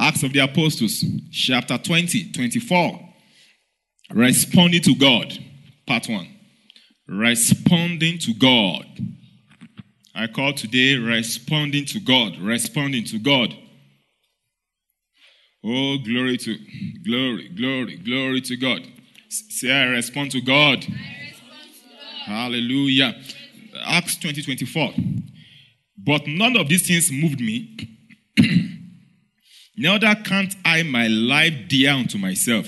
Acts of the Apostles, chapter 20, 24. Responding to God, part 1. Responding to God. I call today responding to God. Responding to God. Oh, glory to God. Say, I respond to God. I respond to God. Hallelujah. Acts 20, 24. But none of these things moved me. Neither count I my life dear unto myself.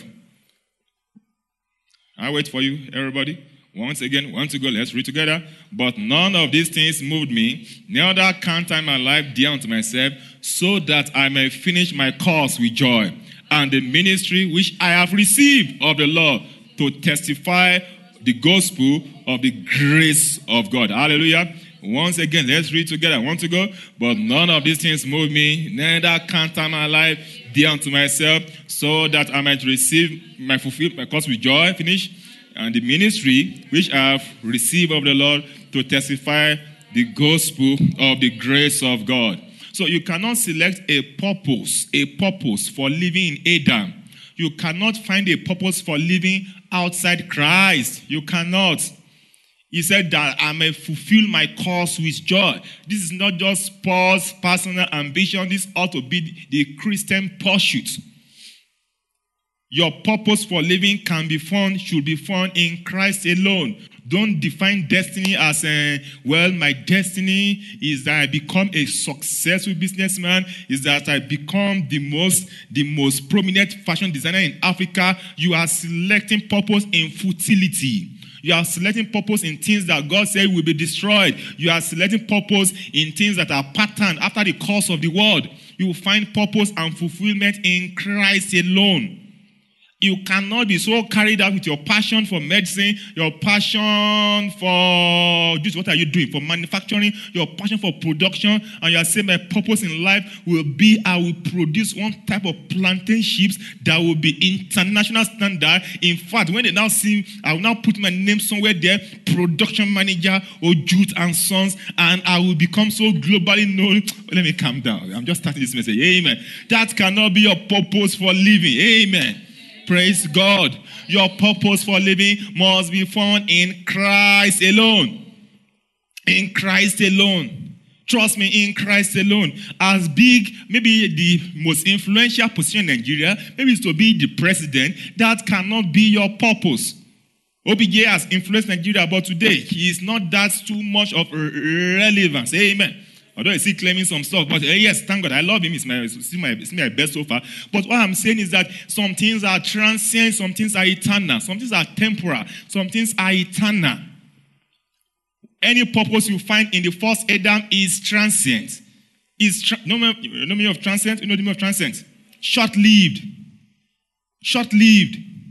I wait for you, everybody. Once again, once to go, let's read together. But none of these things moved me, neither count I my life dear unto myself, so that I may finish my course with joy, and the ministry which I have received of the Lord, to testify the gospel of the grace of God. Hallelujah. Once again, let's read together. Want to go? But none of these things move me, neither count I my life dear unto myself, so that I might fulfill my course with joy. Finish. And the ministry which I have received of the Lord, to testify the gospel of the grace of God. So you cannot select a purpose for living in Adam. You cannot find a purpose for living outside Christ. You cannot. He said that I may fulfill my course with joy. This is not just Paul's personal ambition. This ought to be the Christian pursuit. Your purpose for living should be found in Christ alone. Don't define destiny as, my destiny is that I become a successful businessman, is that I become the most prominent fashion designer in Africa. You are selecting purpose in futility. You are selecting purpose in things that God said will be destroyed. You are selecting purpose in things that are patterned after the course of the world. You will find purpose and fulfillment in Christ alone. You cannot be so carried out with your passion for medicine, your passion for this. What are you doing? For manufacturing, your passion for production, and you are saying my purpose in life will be I will produce one type of plantain chips that will be international standard. In fact, when they now see, I will now put my name somewhere there, production manager or Jute and Sons, and I will become so globally known. Let me calm down. I'm just starting this message. Amen. That cannot be your purpose for living. Amen. Praise God. Your purpose for living must be found in Christ alone. In Christ alone. Trust me, in Christ alone. As big, maybe the most influential position in Nigeria, maybe it's to be the president, that cannot be your purpose. OBJ has influenced Nigeria, but today, he is not that too much of relevance. Amen. Although he's still claiming some stuff, but yes, thank God, I love him. It's my best so far. But what I'm saying is that some things are transient, some things are eternal, some things are temporal, some things are eternal. Any purpose you find in the first Adam is transient. No meaning of transient? You know the meaning of transient? Short-lived. Short-lived.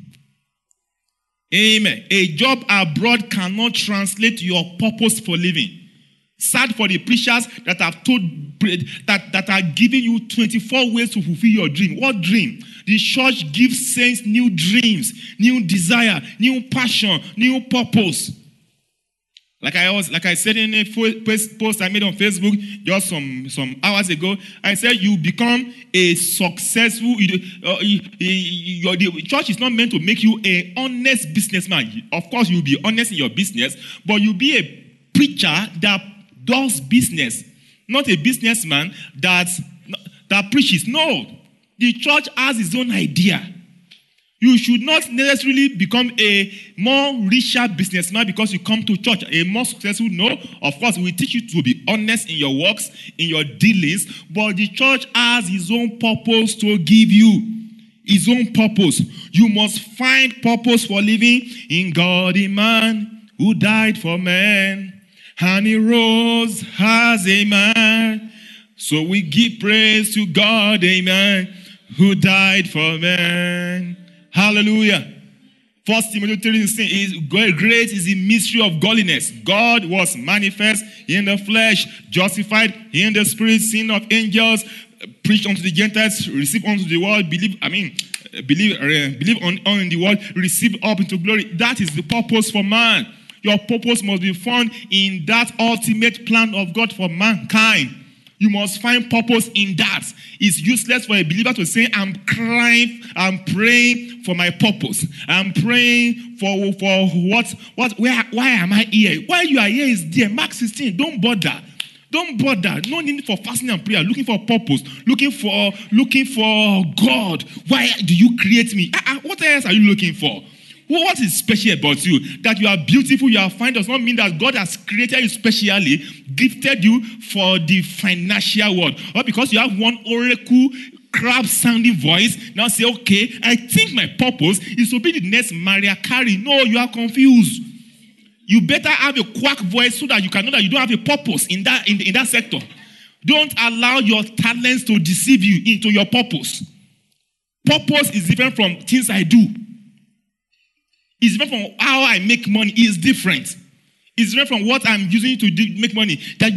Amen. A job abroad cannot translate your purpose for living. Sad for the preachers that have that are giving you 24 ways to fulfill your dream. What dream? The church gives saints new dreams, new desire, new passion, new purpose. Like I said in a post I made on Facebook just some hours ago, I said you become a successful. The church is not meant to make you an honest businessman. Of course, you'll be honest in your business, but you'll be a preacher that does business, not a businessman that preaches. No, the church has its own idea. You should not necessarily become a more richer businessman because you come to church. A more successful, no. Of course, we teach you to be honest in your works, in your dealings, but the church has its own purpose to give you. His own purpose. You must find purpose for living in God, a man who died for men. And he rose as a man. So we give praise to God, amen, who died for men. Hallelujah. 1 Timothy 3:16 is great is the mystery of godliness. God was manifest in the flesh, justified in the spirit, seen of angels, preached unto the Gentiles, received unto the world, believe on in the world, received up into glory. That is the purpose for man. Your purpose must be found in that ultimate plan of God for mankind. You must find purpose in that. It's useless for a believer to say, I'm crying, I'm praying for my purpose. I'm praying for what, why am I here? Why you are here is there. Mark 16, don't bother. Don't bother. No need for fasting and prayer. Looking for purpose. Looking for God. Why do you create me? What else are you looking for? What is special about you? That you are beautiful, you are fine, does not mean that God has created you specially, gifted you for the financial world. Or because you have one oracle, crab-sounding voice, now say, okay, I think my purpose is to be the next Mariah Carey. No, you are confused. You better have a quack voice so that you can know that you don't have a purpose in that sector. Don't allow your talents to deceive you into your purpose. Purpose is different from things I do. It's different from how I make money. It's different. It's different from what I'm using to make money. That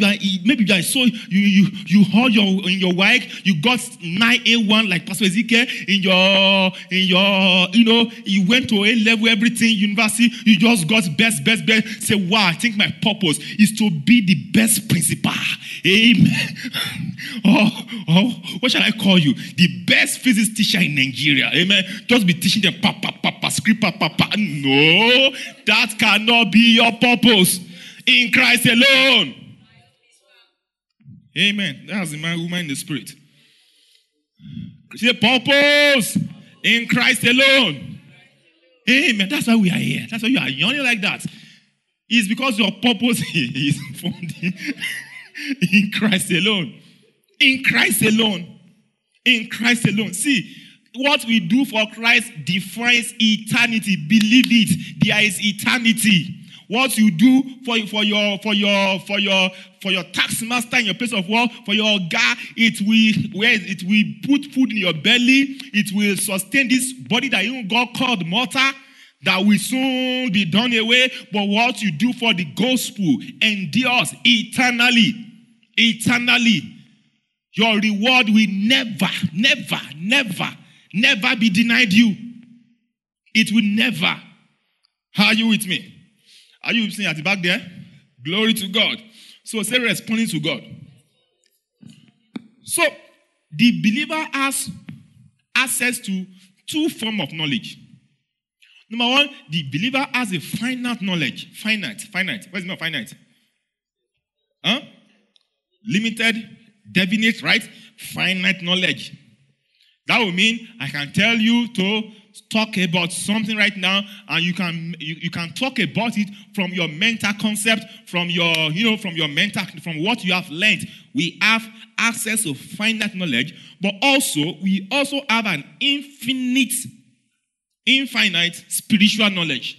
you hold in your work, you got 9A1 like Pastor Ezekiel in your you went to A-level, everything, university, you just got best. Say, wow, I think my purpose is to be the best principal. Amen. What shall I call you? The best physics teacher in Nigeria. Amen. Just be teaching them script. No, that cannot be your purpose. In Christ alone. Amen. That's the man, woman in the spirit. Say purpose in Christ alone. Amen. That's why we are here. That's why you are yawning like that. It's because your purpose is found in Christ alone. In Christ alone. In Christ alone. See, what we do for Christ defines eternity. Believe it. There is eternity. What you do for your tax master in your place of work, for your guy, it will put food in your belly. It will sustain this body that even God called mortal, that will soon be done away. But what you do for the gospel endures eternally. Eternally. Your reward will never be denied you. It will never. Are you with me? Are you listening at the back there? Glory to God. So say responding to God. So the believer has access to two forms of knowledge. Number one, the believer has a finite knowledge. Finite. What is not finite? Limited, definite, right? Finite knowledge. That will mean I can tell you to talk about something right now, and you can talk about it from your mental concept, from what you have learned. We have access to finite knowledge, but we also have an infinite spiritual knowledge.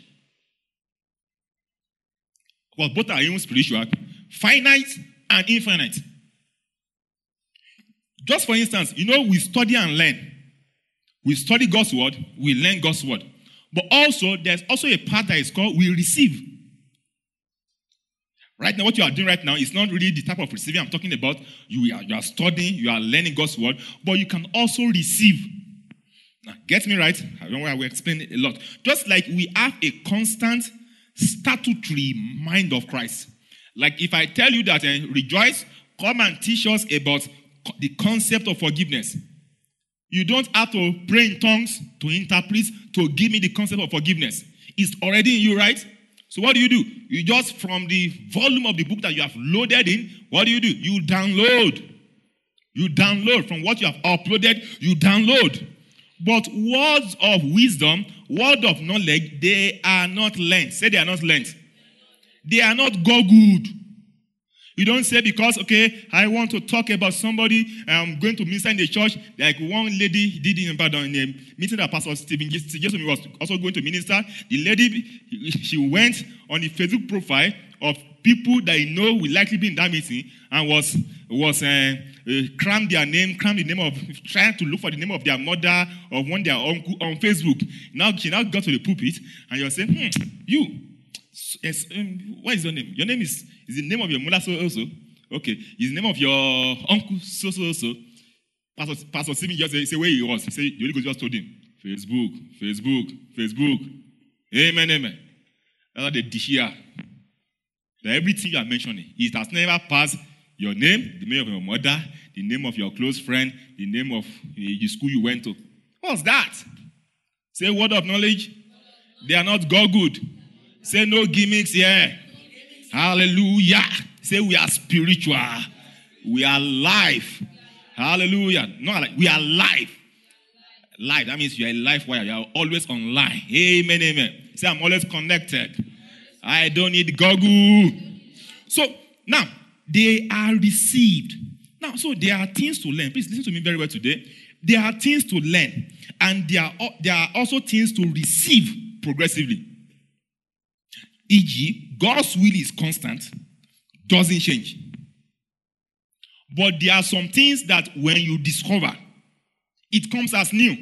But both are even spiritual, finite and infinite. Just for instance, we study and learn. We study God's word, we learn God's word. But also, there's also a part that is called we receive. Right now, what you are doing right now is not really the type of receiving I'm talking about. You are studying, you are learning God's word, but you can also receive. Now, get me right? I don't know why we explain it a lot. Just like we have a constant statutory mind of Christ. Like if I tell you that, rejoice, come and teach us about the concept of forgiveness. You don't have to pray in tongues to interpret, to give me the concept of forgiveness. It's already in you, right? So what do? You just, from the volume of the book that you have loaded in, what do? You download. You download. From what you have uploaded, you download. But words of wisdom, word of knowledge, they are not learned. Say they are not learned. They are not googled. You don't say because, okay, I want to talk about somebody, I'm going to minister in the church, like one lady did in a meeting that Pastor Stephen Jason was also going to minister. The lady, she went on the Facebook profile of people that you know will likely be in that meeting and was crammed the name of, trying to look for the name of their mother or one their uncle on Facebook. Now she got to the pulpit and you're saying, you. Yes, what is your name? Your name is the name of your mother so also? Okay. Is the name of your uncle so? Pastor Stephen just say where he was. He said, the Holy Ghost just told him. Facebook. Amen. That's what they dish here. That everything you are mentioning, it has never passed Your name, the name of your mother, the name of your close friend, the name of the school you went to. What's that? Say word of knowledge. They are not God good. Say no gimmicks here. Hallelujah. Say we are spiritual. We are live. Hallelujah. Not like we are live. Live. That means you are a live wire. You are always online. Amen, amen. Say I'm always connected. I don't need Google. So now they are received. Now, so there are things to learn. Please listen to me very well today. There are things to learn, and there are also things to receive progressively. E.g., God's will is constant, doesn't change. But there are some things that when you discover, it comes as new.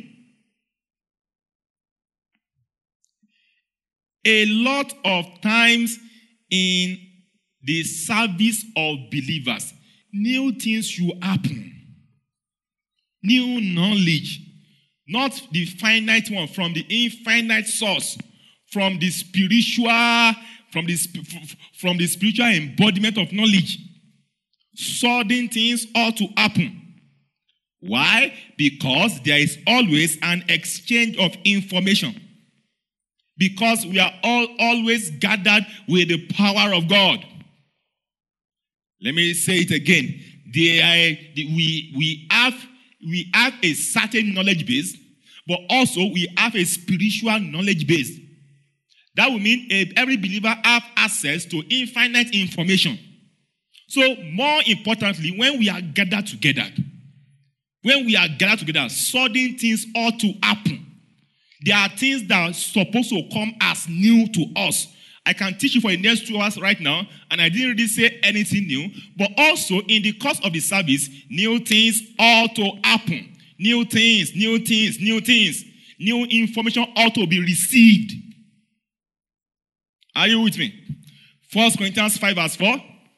A lot of times in the service of believers, new things should happen. New knowledge. Not the finite one, from the infinite source. From the spiritual embodiment of knowledge. Sudden things ought to happen. Why? Because there is always an exchange of information. Because we are all always gathered with the power of God. Let me say it again. We have a certain knowledge base, but also we have a spiritual knowledge base. That would mean every believer have access to infinite information. So more importantly, when we are gathered together, sudden things ought to happen. There are things that are supposed to come as new to us. I can teach you for the next 2 hours right now, and I didn't really say anything new. But also, in the course of the service, new things ought to happen. New things. New information ought to be received. Are you with me? 1 Corinthians 5 verse 4.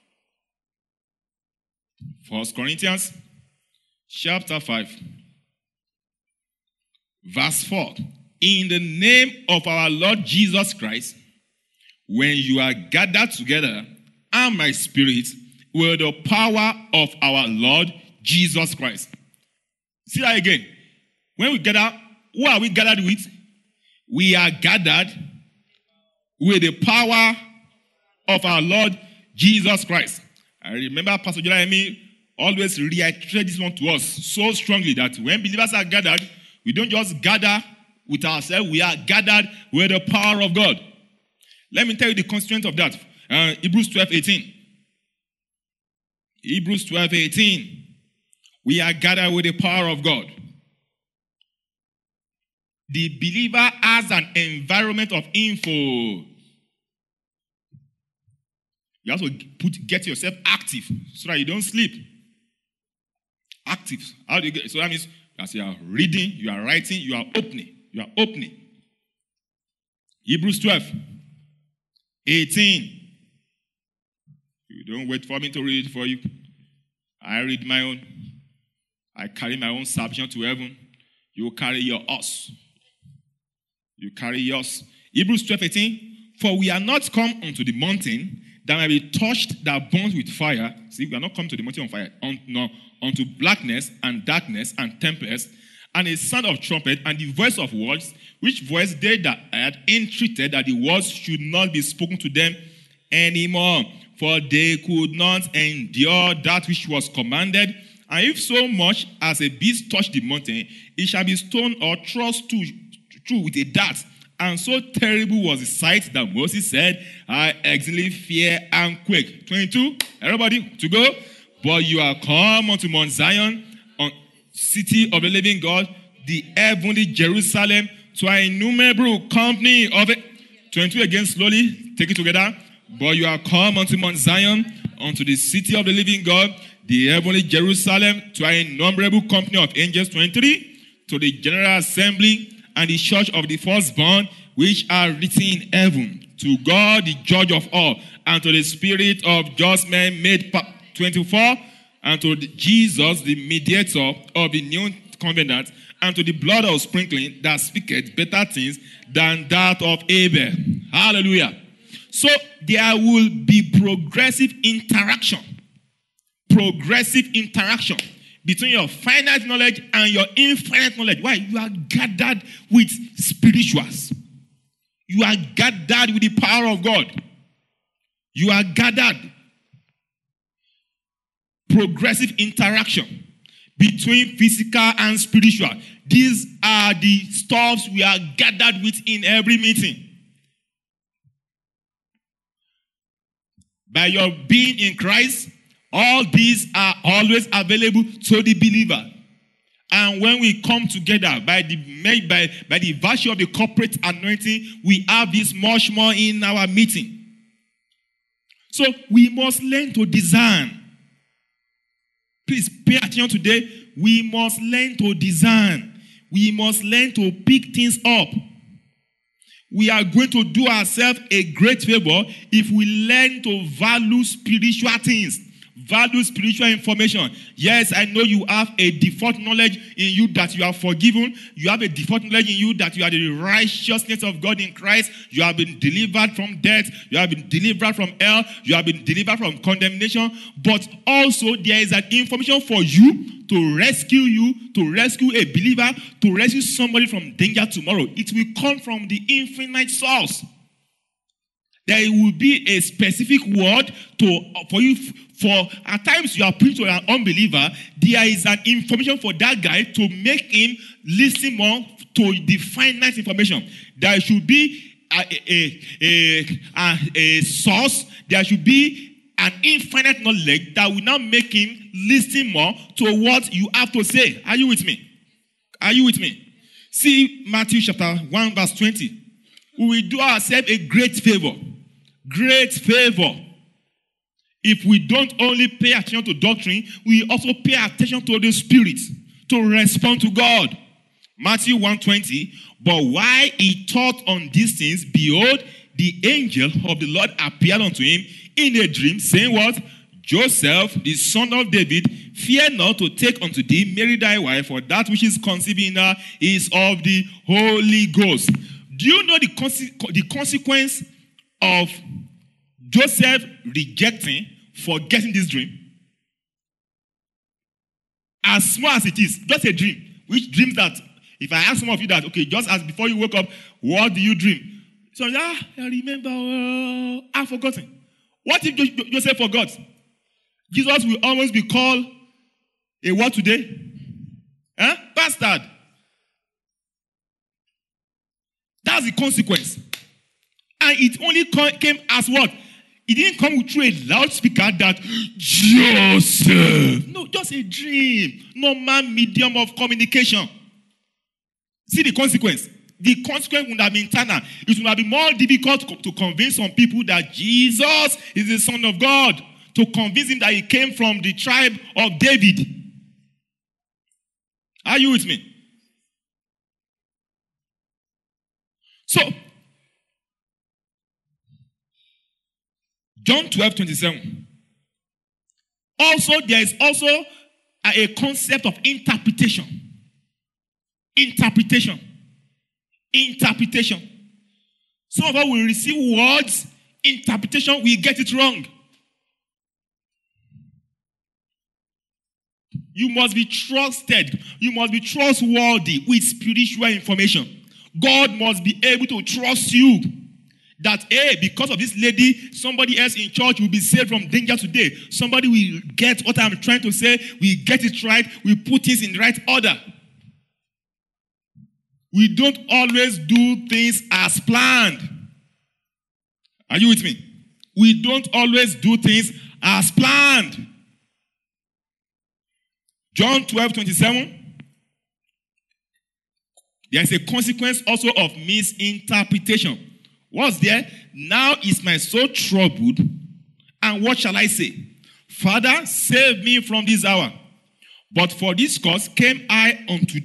1 Corinthians chapter 5 verse 4. In the name of our Lord Jesus Christ, when you are gathered together, and my spirit, with the power of our Lord Jesus Christ. See that again. When we gather, who are we gathered with? We are gathered with the power of our Lord Jesus Christ. I remember Pastor Jeremy always reiterated this one to us so strongly that when believers are gathered, we don't just gather with ourselves, we are gathered with the power of God. Let me tell you the constituent of that. Hebrews 12:18. Hebrews 12:18. We are gathered with the power of God. The believer has an environment of info. You have to get yourself active so that you don't sleep. Active. How do you get? So that means as you are reading, you are writing, you are opening. You are opening. Hebrews 12:18. You don't wait for me to read it for you. I read my own. I carry my own salvation to heaven. You carry yours. You carry yours. Hebrews 12:18. For we are not come unto the mountain that may be touched, that burns with fire. See, we are not come to the mountain of fire. Unto blackness and darkness and tempest, and a sound of trumpet, and the voice of words, which voice they that had entreated that the words should not be spoken to them anymore, for they could not endure that which was commanded. And if so much as a beast touch the mountain, it shall be stoned or thrust through with a dart. And so terrible was the sight that Moses said, I exceedingly fear and quake. 22, everybody, to go. But you are come unto Mount Zion, on city of the living God, the heavenly Jerusalem, to an innumerable company of it. 22 again, slowly, take it together. But you are come unto Mount Zion, unto the city of the living God, the heavenly Jerusalem, to an innumerable company of angels. 23, to the general assembly and the church of the firstborn, which are written in heaven, to God the judge of all, and to the spirit of just men made 24, and to Jesus, the mediator of the new covenant, and to the blood of sprinkling that speaketh better things than that of Abel. Hallelujah. So there will be progressive interaction. There progressive interaction between your finite knowledge and your infinite knowledge. Why? You are gathered with spirituals. You are gathered with the power of God. You are gathered. Progressive interaction between physical and spiritual. These are the stuffs we are gathered with in every meeting. By your being in Christ, all these are always available to the believer. And when we come together by the virtue of the corporate anointing, we have this much more in our meeting. So we must learn to discern. Please pay attention today. We must learn to discern. We must learn to pick things up. We are going to do ourselves a great favor if we learn to value spiritual things. Value spiritual information. Yes, I know you have a default knowledge in you that you are forgiven. You have a default knowledge in you that you are the righteousness of God in Christ. You have been delivered from death. You have been delivered from hell. You have been delivered from condemnation. But also there is an information for you to rescue a believer, to rescue somebody from danger tomorrow. It will come from the infinite source. There will be a specific word for you. For at times you are preaching to an unbeliever, there is an information for that guy to make him listen more to the finite information. There should be a source. There should be an infinite knowledge that will now make him listen more to what you have to say. Are you with me? Are you with me? See Matthew chapter 1 verse 20. We will do ourselves a great favor. Great favor. If we don't only pay attention to doctrine, we also pay attention to the Spirit to respond to God. Matthew 1:20. But while he thought on these things, behold, the angel of the Lord appeared unto him in a dream, saying what? Joseph, the son of David, fear not to take unto thee Mary thy wife, for that which is conceived in her is of the Holy Ghost. Do you know the consequence of Joseph rejecting, forgetting this dream? As small as it is, just a dream. Which dreams that, if I ask some of you that, okay, just as before you woke up, what do you dream? So, I remember, I've forgotten. What if Joseph forgot? Jesus will almost be called a what today? Bastard. That's the consequence. And it only came as what? It didn't come through a loudspeaker that, Joseph. No, just a dream. Normal medium of communication. See the consequence. The consequence would have been internal. It would have been more difficult to convince some people that Jesus is the Son of God. To convince him that he came from the tribe of David. Are you with me? So, John 12:27. Also, there is also a concept of interpretation. Interpretation. Some of us will receive words, interpretation, we get it wrong. You must be trusted. You must be trustworthy with spiritual information. God must be able to trust you. That, because of this lady, somebody else in church will be saved from danger today. Somebody will get what I'm trying to say. We get it right. We put things in the right order. We don't always do things as planned. Are you with me? We don't always do things as planned. John 12:27. There's a consequence also of misinterpretation. What's there? Now is my soul troubled, and what shall I say? Father, save me from this hour. But for this cause came I unto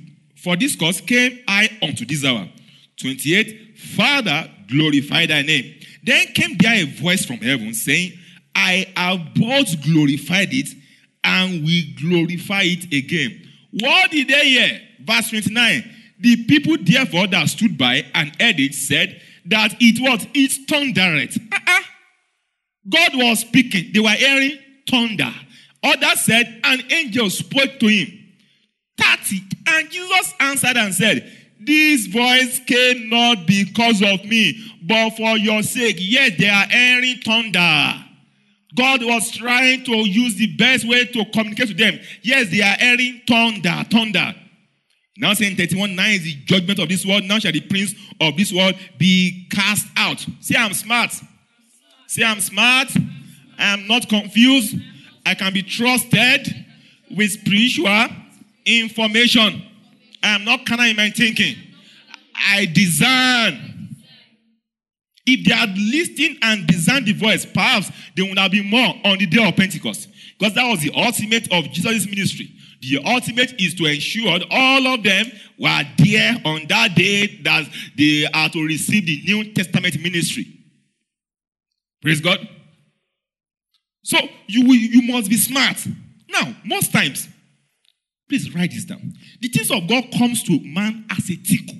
this hour. 28. Father, glorify thy name. Then came there a voice from heaven saying, I have both glorified it and will glorify it again. What did they hear? Verse 29. The people therefore that stood by and heard it said that it thundereth. God was speaking. They were hearing thunder. Others said, an angel spoke to him. 30. And Jesus answered and said, this voice came not because of me, but for your sake. Yes, they are hearing thunder. God was trying to use the best way to communicate to them. Yes, they are hearing thunder. Now saying 31:9 is the judgment of this world. Now shall the prince of this world be cast out. Say, I'm smart. Say, I'm smart. I am not confused. I can be trusted with spiritual information. I am not carnal in my thinking. I discern. If they had listened and discerned the voice, perhaps there would have been more on the day of Pentecost. Because that was the ultimate of Jesus' ministry. The ultimate is to ensure that all of them were there on that day that they are to receive the New Testament ministry. Praise God. So you must be smart. Now, most times, please write this down. The things of God comes to man as a tickle.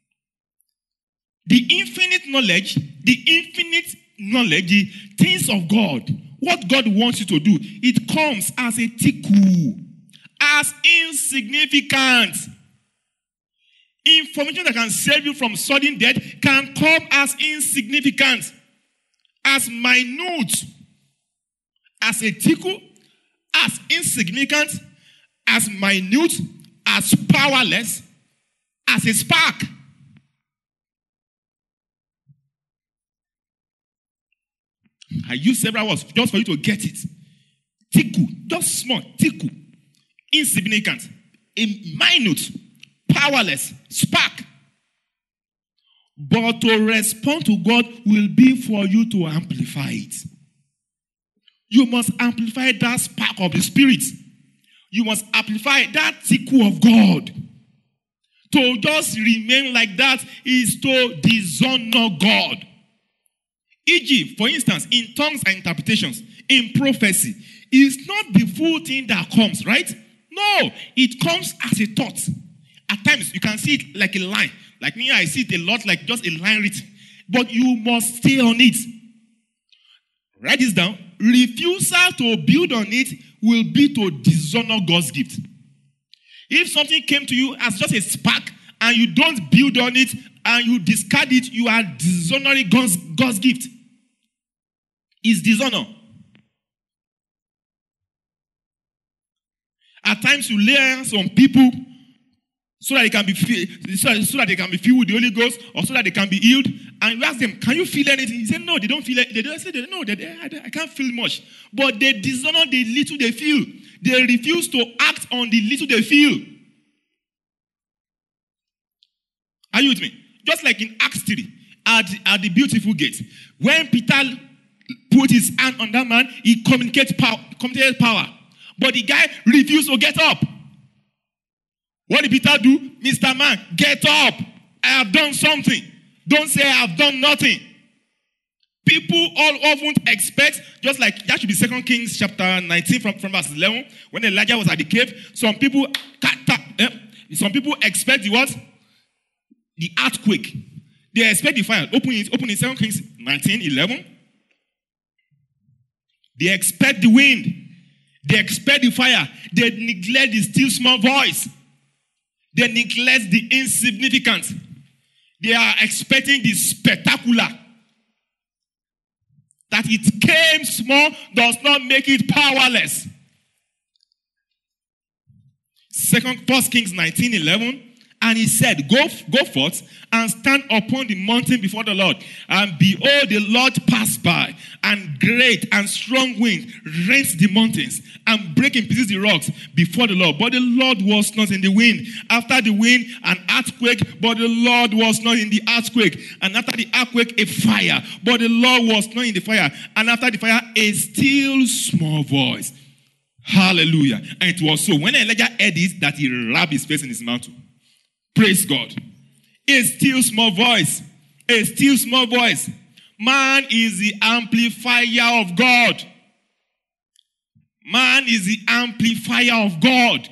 The infinite knowledge, the things of God, what God wants you to do, it comes as a tickle, as insignificant. Information that can save you from sudden death can come as insignificant, as minute, as a tickle, as insignificant, as minute, as powerless, as a spark. I use several words just for you to get it. Tickle, just small, tickle, insignificant, a minute, powerless, spark. But to respond to God will be for you to amplify it. You must amplify that spark of the Spirit. You must amplify that tickle of God. To just remain like that is to dishonor God. E.g., for instance, in tongues and interpretations, in prophecy, it's not the full thing that comes, right? No, it comes as a thought. At times, you can see it like a line. Like me, I see it a lot like just a line written. But you must stay on it. Write this down. Refusal to build on it will be to dishonor God's gift. If something came to you as just a spark and you don't build on it and you discard it, you are dishonoring God's gift. It's dishonor. At times you lay hands on people so that they can be so that they can be filled with the Holy Ghost, or so that they can be healed. And you ask them, "Can you feel anything?" He said, "No, they don't feel it." They don't say, "No, I can't feel much." But they dishonor the little they feel. They refuse to act on the little they feel. Are you with me? Just like in Acts 3, at the beautiful gate, when Peter put his hand on that man, he communicated power. But the guy refused to get up. What did Peter do? Mr. Man, get up. I have done something. Don't say I have done nothing. People all often expect, just like that should be 2 Kings chapter 19 from verse 11, when Elijah was at the cave, some people expect the what? The earthquake. They expect the fire. Open in 2 Kings 19:11. They expect the wind. They expect the fire. They neglect the still small voice. They neglect the insignificant. They are expecting the spectacular. That it came small does not make it powerless. 1 Kings 19:11. And he said, go forth and stand upon the mountain before the Lord. And behold, the Lord passed by, and great and strong wind rent the mountains and break in pieces the rocks before the Lord. But the Lord was not in the wind. After the wind, an earthquake, but the Lord was not in the earthquake. And after the earthquake, a fire, but the Lord was not in the fire. And after the fire, a still small voice. Hallelujah. And it was so. When Elijah heard it, that he rubbed his face in his mouth. Praise God. A still small voice. A still small voice. Man is the amplifier of God. Man is the amplifier of God.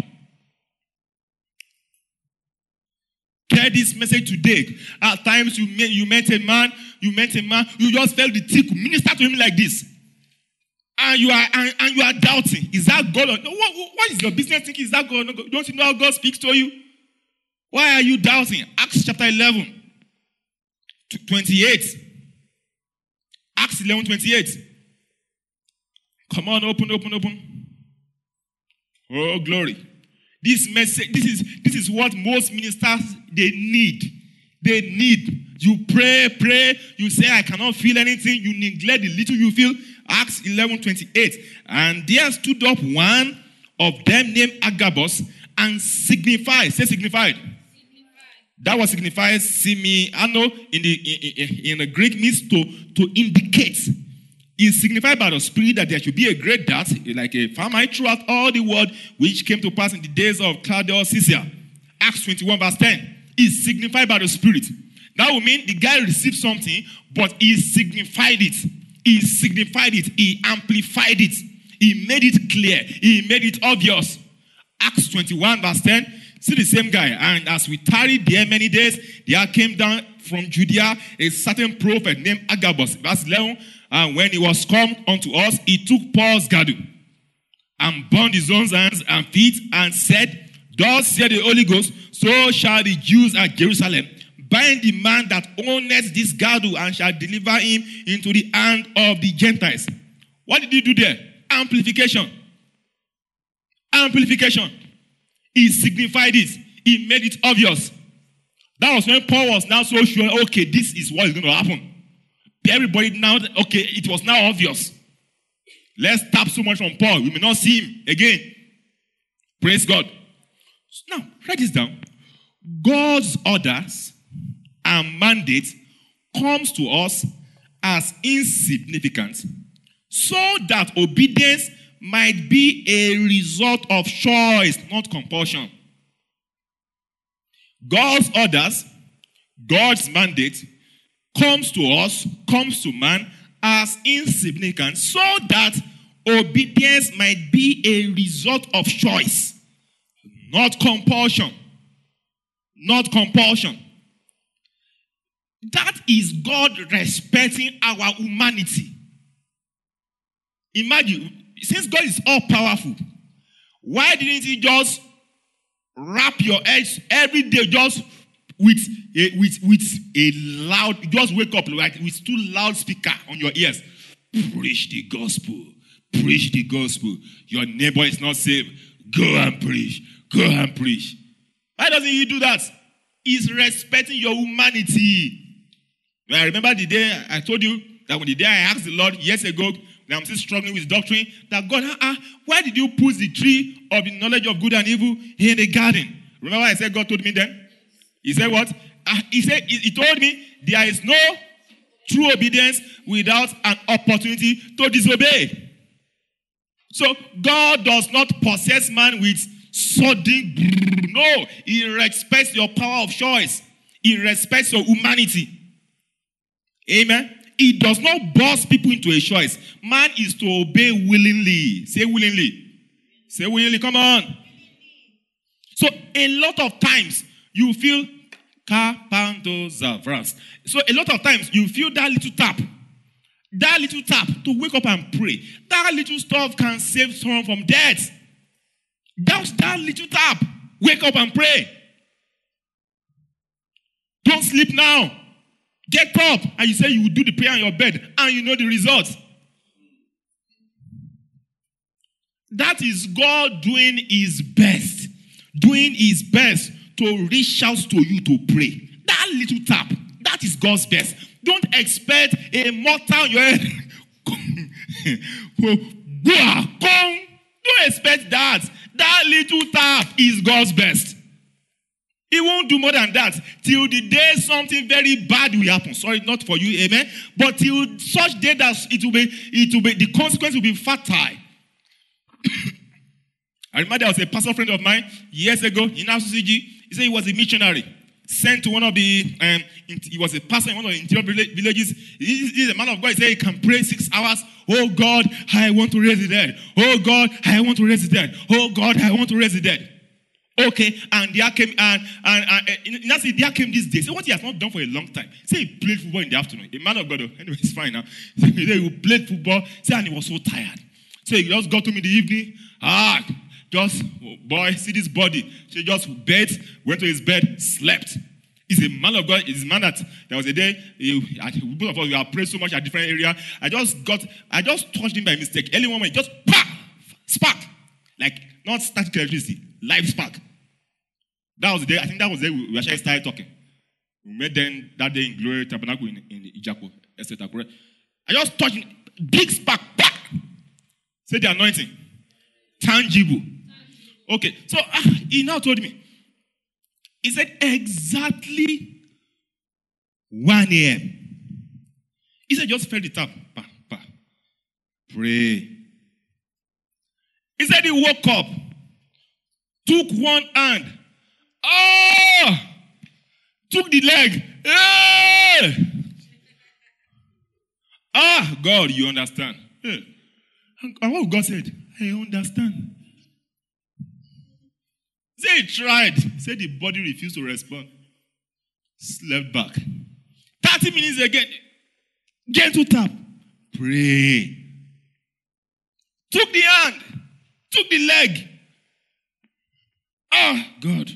Hear this message today. At times you met a man, you just felt the tickle. Minister to him like this. and you are doubting. Is that God? Or, what is your business thinking? Is that God? Don't you know how God speaks to you? Why are you doubting? Acts chapter 11, 28. Acts 11, 28. Come on, open. Oh, glory. This message, this is what most ministers, they need. They need. You pray. You say, I cannot feel anything. You neglect the little you feel. Acts 11, 28. And there stood up one of them named Agabus and signified. Say signified. That was signified simiano in the Greek means to indicate. It's signified by the Spirit that there should be a great death, like a famine throughout all the world, which came to pass in the days of Claudius Caesar. Acts 21 verse 10 is signified by the Spirit. That would mean the guy received something, but he signified it. He signified it. He amplified it. He made it clear. He made it obvious. Acts 21 verse 10. See the same guy. And as we tarried there many days, there came down from Judea a certain prophet named Agabus. Verse 11. And when he was come unto us, he took Paul's girdle and bound his own hands and feet and said, Thus said the Holy Ghost, so shall the Jews at Jerusalem bind the man that owneth this girdle and shall deliver him into the hand of the Gentiles. What did he do there? Amplification. He signified it. He made it obvious. That was when Paul was now so sure, okay, this is what is going to happen. Everybody now, okay, it was now obvious. Let's tap so much from Paul. We may not see him again. Praise God. Now, write this down. God's orders and mandate comes to us as insignificant so that obedience might be a result of choice, not compulsion. God's orders, God's mandate comes to us, comes to man as insignificant so that obedience might be a result of choice, not compulsion. Not compulsion. That is God respecting our humanity. Imagine, since God is all powerful, why didn't he just wrap your heads every day just with a loud, just wake up like with 2 loudspeakers on your ears. Preach the gospel. Preach the gospel. Your neighbor is not saved. Go and preach. Go and preach. Why doesn't he do that? He's respecting your humanity. Well, I remember the day I told you that when the day I asked the Lord years ago, that I'm still struggling with doctrine, that God, why did you put the tree of the knowledge of good and evil in the garden? Remember what I said God told me then? He said what? He told me there is no true obedience without an opportunity to disobey. So God does not possess man with sudden. No, he respects your power of choice. He respects your humanity. Amen. He does not boss people into a choice. Man is to obey willingly. Say willingly. Say willingly. Come on. So a lot of times you feel so a lot of times you feel that little tap to wake up and pray. That little stuff can save someone from death. Just that little tap. Wake up and pray. Don't sleep now. Get up. And you say you will do the prayer on your bed and you know the results. That is God doing his best. Doing his best to reach out to you to pray. That little tap, that is God's best. Don't expect a mortar on your head. Don't expect that. That little tap is God's best. He won't do more than that till the day something very bad will happen. Sorry, not for you, amen. But till such day that it will be the consequence will be fatal. I remember there was a pastor friend of mine years ago in RCCG. He said he was a missionary sent to one of the, he was a pastor in one of the interior villages. He's a man of God. He said he can pray 6 hours. Oh God, I want to raise the dead. Oh God, I want to raise the dead. Oh God, I want to raise the dead. Okay, and there came, there came this day. So what he has not done for a long time. Say he played football in the afternoon. A man of God, anyway, it's fine now. He played football, and he was so tired. So he just got to me in the evening. Boy, see this body. So he just bathed, went to his bed, slept. He's a man of God. He's a man that there was a day, both of us, we have prayed so much at different area. I just touched him by mistake. Early one moment, just spark. Like, not static electricity, live spark. That was the day, I think that was the day we actually started talking. We met then that day in Glory Tabernacle in Ijako, etc. I just touched him, big spark, say the anointing. Tangible. Okay, so he now told me, he said exactly 1 a.m. He said just felt the tap. Pray. He said he woke up, took one hand, took the leg. God, you understand. And what God said, I understand. Say he tried. Say the body refused to respond. Slept back. 30 minutes again. Get to tap. Pray. Took the hand. Took the leg. God.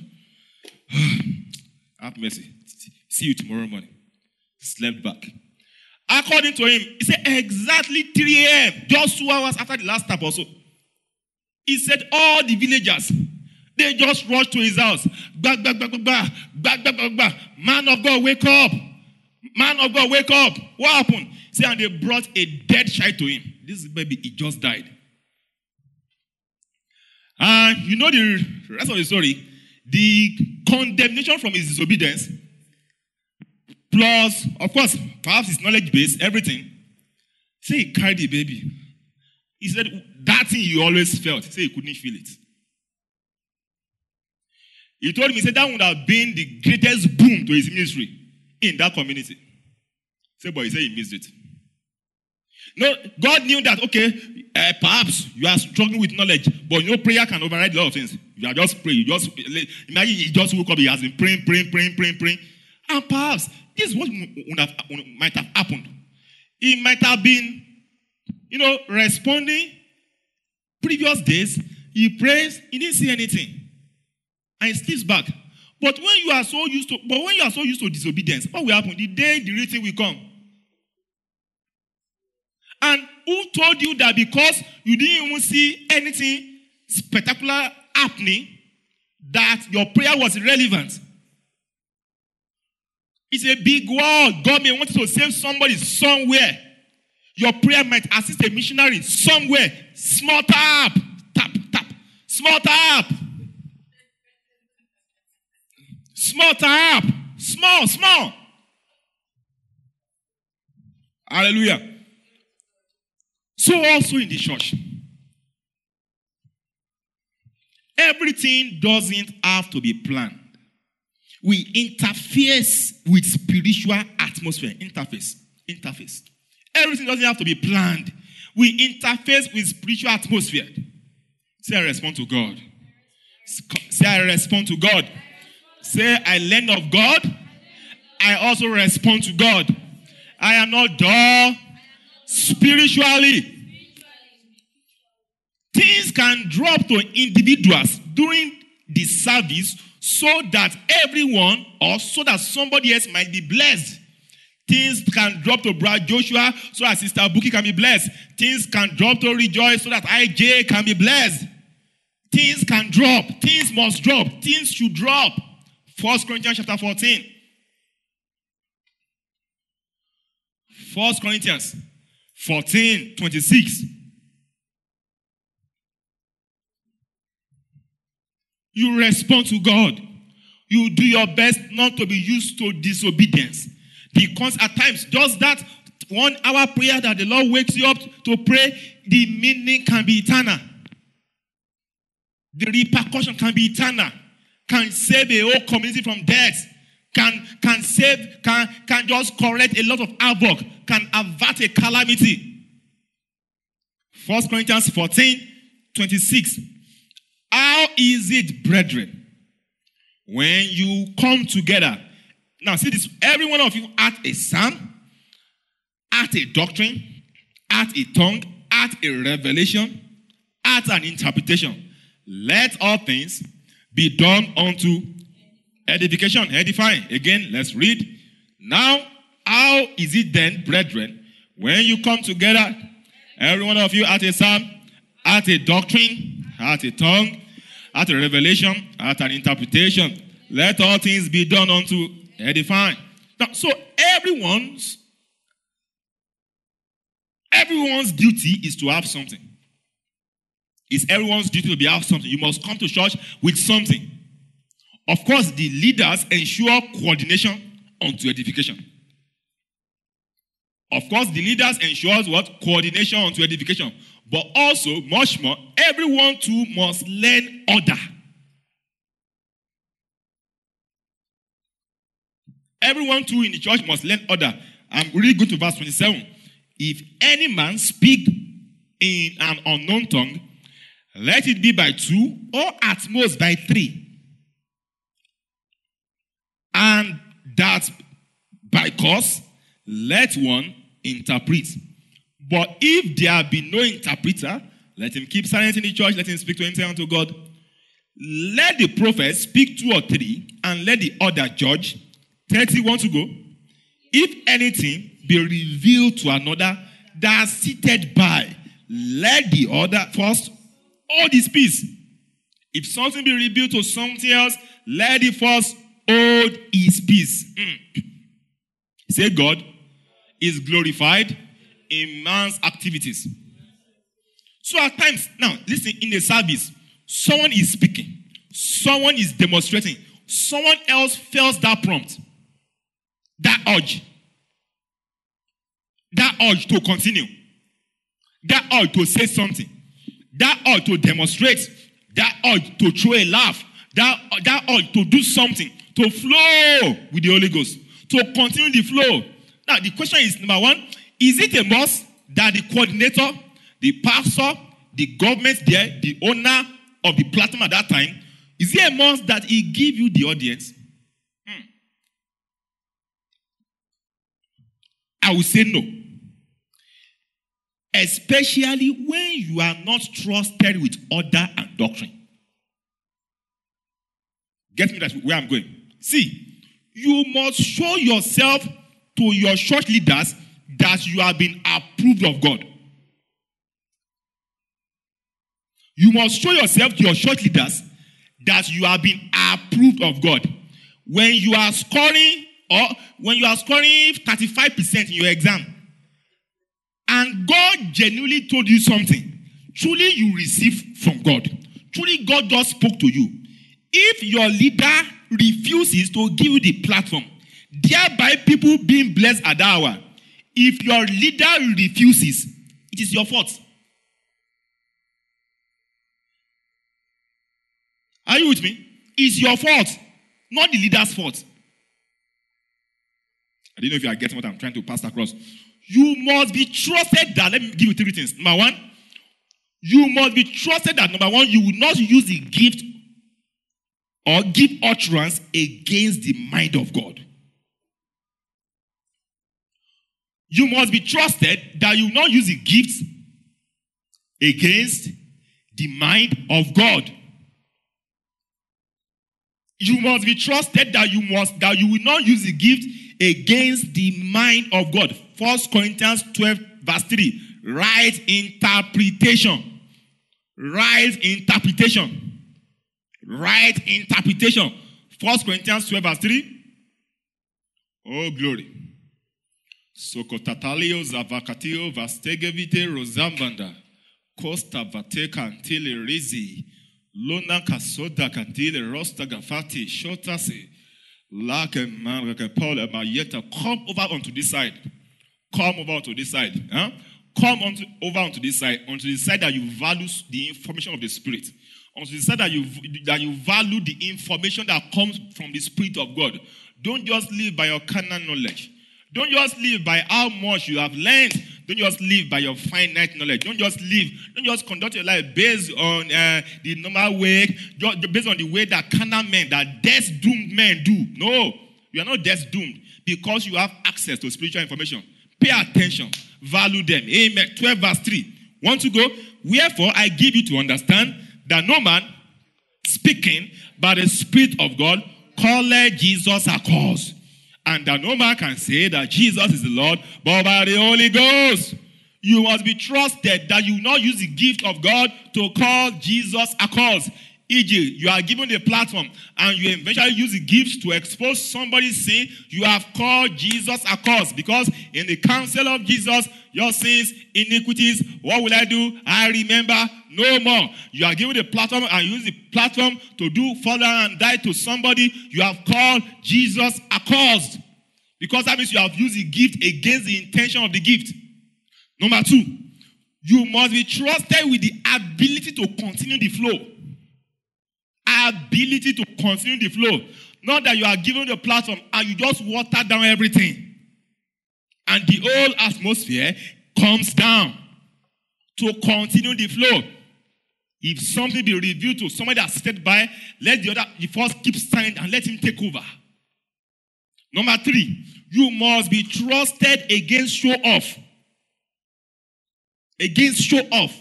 Have mercy. See you tomorrow morning. Slept back. According to him, he said exactly 3 a.m. Just 2 hours after the last tap also. He said all the villagers, they just rushed to his house. Man of God, wake up. Man of God, wake up. What happened? See, and they brought a dead child to him. This baby, he just died. And you know the rest of the story. The condemnation from his disobedience, plus, of course, perhaps his knowledge base, everything. Say he carried the baby. He said that thing he always felt. Say he couldn't feel it. He told me, he said that would have been the greatest boom to his ministry in that community. Say, but he said he missed it. No, God knew that, okay, perhaps you are struggling with knowledge, but you know prayer can override a lot of things. You are just praying. Imagine he just woke up, he has been praying. And perhaps this is what might have happened. He might have been, responding previous days. He prays, he didn't see anything. And he slips back. But when you are so used to disobedience, what will happen? The day the real thing will come. And who told you that because you didn't even see anything spectacular happening, that your prayer was irrelevant? It's a big world. God may want you to save somebody somewhere. Your prayer might assist a missionary somewhere. Small tap. Small tap. Small tap. Small. Hallelujah. So also in the church. Everything doesn't have to be planned. We interface with spiritual atmosphere. Interface. Everything doesn't have to be planned. We interface with spiritual atmosphere. Say, I respond to God. Say, I respond to God. Say, I learn of God. I also respond to God. I am not dull spiritually. Things can drop to individuals during the service so that everyone or so that somebody else might be blessed. Things can drop to Brother Joshua so that Sister Buki can be blessed. Things can drop to Rejoice so that IJ can be blessed. Things can drop. Things must drop. Things should drop. 1 Corinthians chapter 14. 1 Corinthians 14:26. You respond to God. You do your best not to be used to disobedience. Because at times, just that 1 hour prayer that the Lord wakes you up to pray, the meaning can be eternal. The repercussion can be eternal. Can save a whole community from death. Can just correct a lot of havoc. Can avert a calamity. 1 Corinthians 14:26. How is it, brethren, when you come together? Now, see this. Every one of you at a psalm, at a doctrine, at a tongue, at a revelation, at an interpretation. Let all things be done unto edification. Edifying. Again, let's read. Now, how is it then, brethren, when you come together, every one of you at a psalm, at a doctrine, at a tongue, at a revelation, at an interpretation, let all things be done unto edifying. Now, so everyone's duty is to have something. It's everyone's duty to have something. You must come to church with something. Of course, the leaders ensure coordination unto edification. Of course, the leaders ensures what? Coordination unto edification. But also, much more, everyone too must learn order. Everyone too in the church must learn order. I'm really going to verse 27. If any man speak in an unknown tongue, let it be by 2 or at most by 3. And that by cause, let one interpret. But if there be no interpreter, let him keep silent in the church, let him speak to himself and to God. Let the prophet speak 2 or 3, and let the other judge. 30 want to go. If anything be revealed to another that is seated by, let the other first hold his peace. If something be revealed to something else, let the first hold his peace. Say God is glorified in man's activities. So at times, now listen, in a service, someone is speaking, someone is demonstrating, someone else feels that prompt, that urge to continue, that urge to say something, that urge to demonstrate, that urge to throw a laugh, that urge to do something, to flow with the Holy Ghost, to continue the flow. Now, the question is, number one, is it a must that the coordinator, the pastor, the government there, the owner of the platform at that time, is it a must that he give you the audience? I will say no. Especially when you are not trusted with order and doctrine. Get me that where I'm going. See, you must show yourself to your church leaders that you have been approved of God. You must show yourself to your church leaders that you have been approved of God. When you are scoring 35% in your exam, and God genuinely told you something, truly you receive from God. Truly God just spoke to you. If your leader refuses to give you the platform, thereby people being blessed at that hour, if your leader refuses, it is your fault. Are you with me? It's your fault, not the leader's fault. I don't know if you are getting what I'm trying to pass across. You must be trusted that, let me give you 3 things. Number one, you must be trusted that, number one, you will not use the gift or give utterance against the mind of God. You must be trusted that you will not use the gift against the mind of God. You must be trusted that you will not use the gift against the mind of God. 1 Corinthians 12 verse 3. Right interpretation. Right interpretation. Right interpretation. 1 Corinthians 12 verse 3. Oh, glory. Sokotatalio zavakatio vastegevite rozambanda. Costa vateka antile rizi. Lona kasoda kantile rosta gafati shotase. Come over onto this side. Come over onto this side. Huh? Come over onto this side. Onto the side that you value the information of the Spirit. Onto the side that you value the information that comes from the Spirit of God. Don't just live by your carnal knowledge. Don't just live by how much you have learned. Don't just live by your finite knowledge. Don't just conduct your life based on the normal way, based on the way that carnal men, that death-doomed men do. No, you are not death-doomed because you have access to spiritual information. Pay attention. Value them. Amen. 12 verse 3. Want to go? Wherefore I give you to understand that no man speaking by the Spirit of God calleth Jesus accursed, and that no man can say that Jesus is the Lord but by the Holy Ghost. You must be trusted that you will not use the gift of God to call Jesus accursed. E.g., you are given a platform and you eventually use the gift to expose somebody's sin. You have called Jesus accursed, because in the counsel of Jesus, your sins, iniquities, what will I do? I remember no more. You are given a platform and use the platform to do further and die to somebody. You have called Jesus accursed, because that means you have used the gift against the intention of the gift. Number 2, you must be trusted with the ability to continue the flow. Ability to continue the flow. Not that you are given the platform and you just water down everything, and the whole atmosphere comes down. To continue the flow. If something be revealed to somebody that sat by, let the first keep silent and let him take over. Number 3, you must be trusted against show off. Against show off.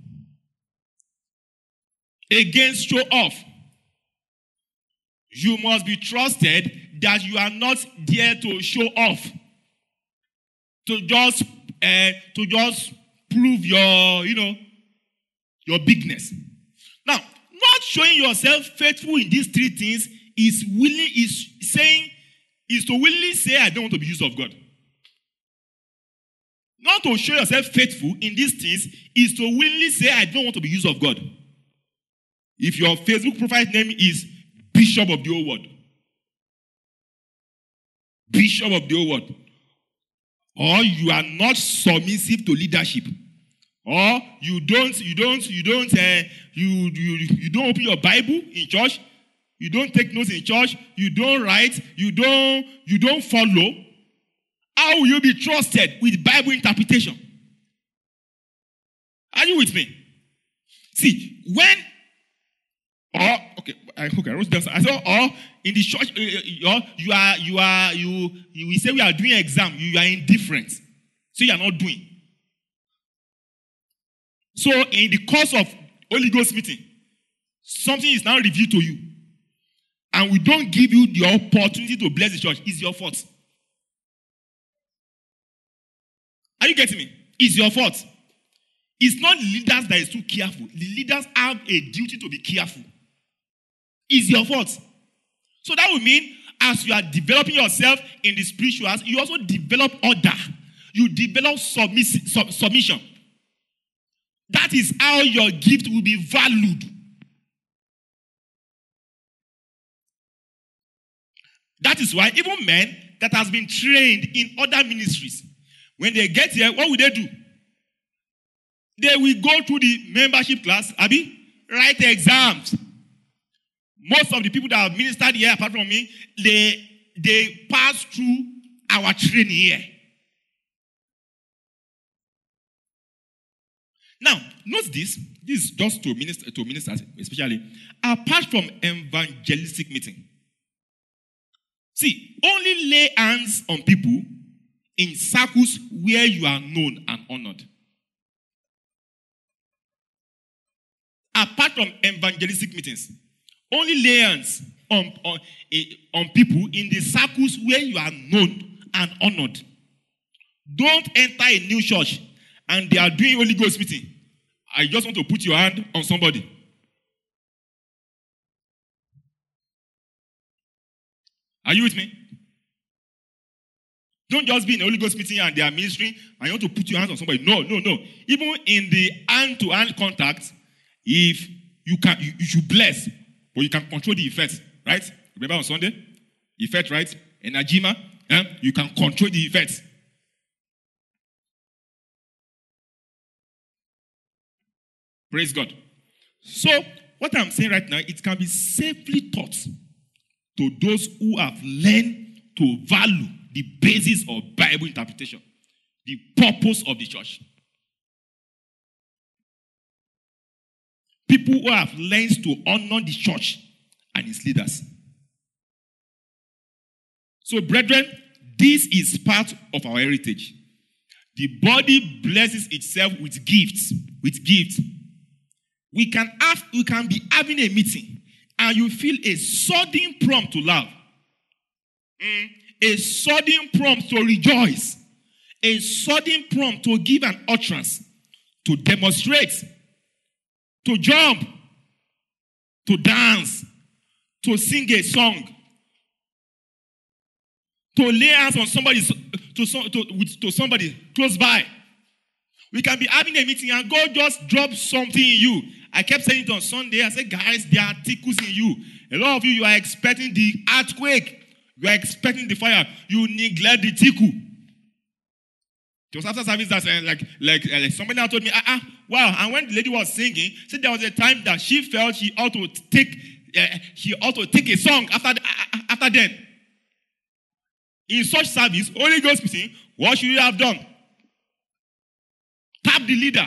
Against show off. You must be trusted that you are not there to show off. To just prove your bigness. Now, not showing yourself faithful in these 3 things is to willingly say, I don't want to be used of God. Not to show yourself faithful in these things is to willingly say, I don't want to be used of God. If your Facebook profile name is Bishop of the Whole World, Bishop of the Whole World, or you are not submissive to leadership, or you don't open your Bible in church, you don't take notes in church, you don't write, you don't follow, how will you be trusted with Bible interpretation? Are you with me? See, I wrote down. I said, or in the church, you will say we are doing exam, you are indifferent, so you are not doing. So in the course of Holy Ghost meeting, something is now revealed to you, and we don't give you the opportunity to bless the church. It's your fault. Are you getting me? It's your fault. It's not leaders that is too careful. The leaders have a duty to be careful. It's your fault. So that would mean as you are developing yourself in the spirituals, you also develop order. You develop submission. That is how your gift will be valued. That is why even men that has been trained in other ministries, when they get here, what will they do? They will go through the membership class, write exams. Most of the people that have ministered here, apart from me, they pass through our training here. Now, note this. This is just to ministers, especially. Apart from evangelistic meeting. See, only lay hands on people in circles where you are known and honored. Apart from evangelistic meetings, only lay hands on people in the circles where you are known and honored. Don't enter a new church and they are doing Holy Ghost meeting. I just want to put your hand on somebody. Are you with me? Don't just be in a Holy Ghost meeting and they are ministering and you want to put your hands on somebody. No. Even in the hand-to-hand contact, if you can, you should bless, but you can control the effects, right? Remember on Sunday? Effect, right? Enajima, you can control the effects. Praise God. So, what I'm saying right now, it can be safely taught to those who have learned to value the basis of Bible interpretation, the purpose of the church. People who have learned to honor the church and its leaders. So, brethren, this is part of our heritage. The body blesses itself with gifts with gifts. We can be having a meeting and you feel a sudden prompt to laugh. A sudden prompt to rejoice. A sudden prompt to give an utterance. To demonstrate. To jump. To dance. To sing a song. To lay hands on somebody to somebody close by. We can be having a meeting and God just drop something in you. I kept saying it on Sunday. I said, guys, there are tickles in you. A lot of you are expecting the earthquake. You are expecting the fire. You neglect the tickle. It was after service that like somebody now told me, wow. And when the lady was singing, said there was a time that she felt she ought to take a song after then. In such service, Holy Ghost meeting, what should you have done? Tap the leader.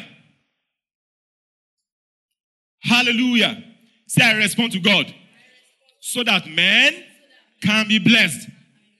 Hallelujah. Say, I respond to God. So that men can be blessed.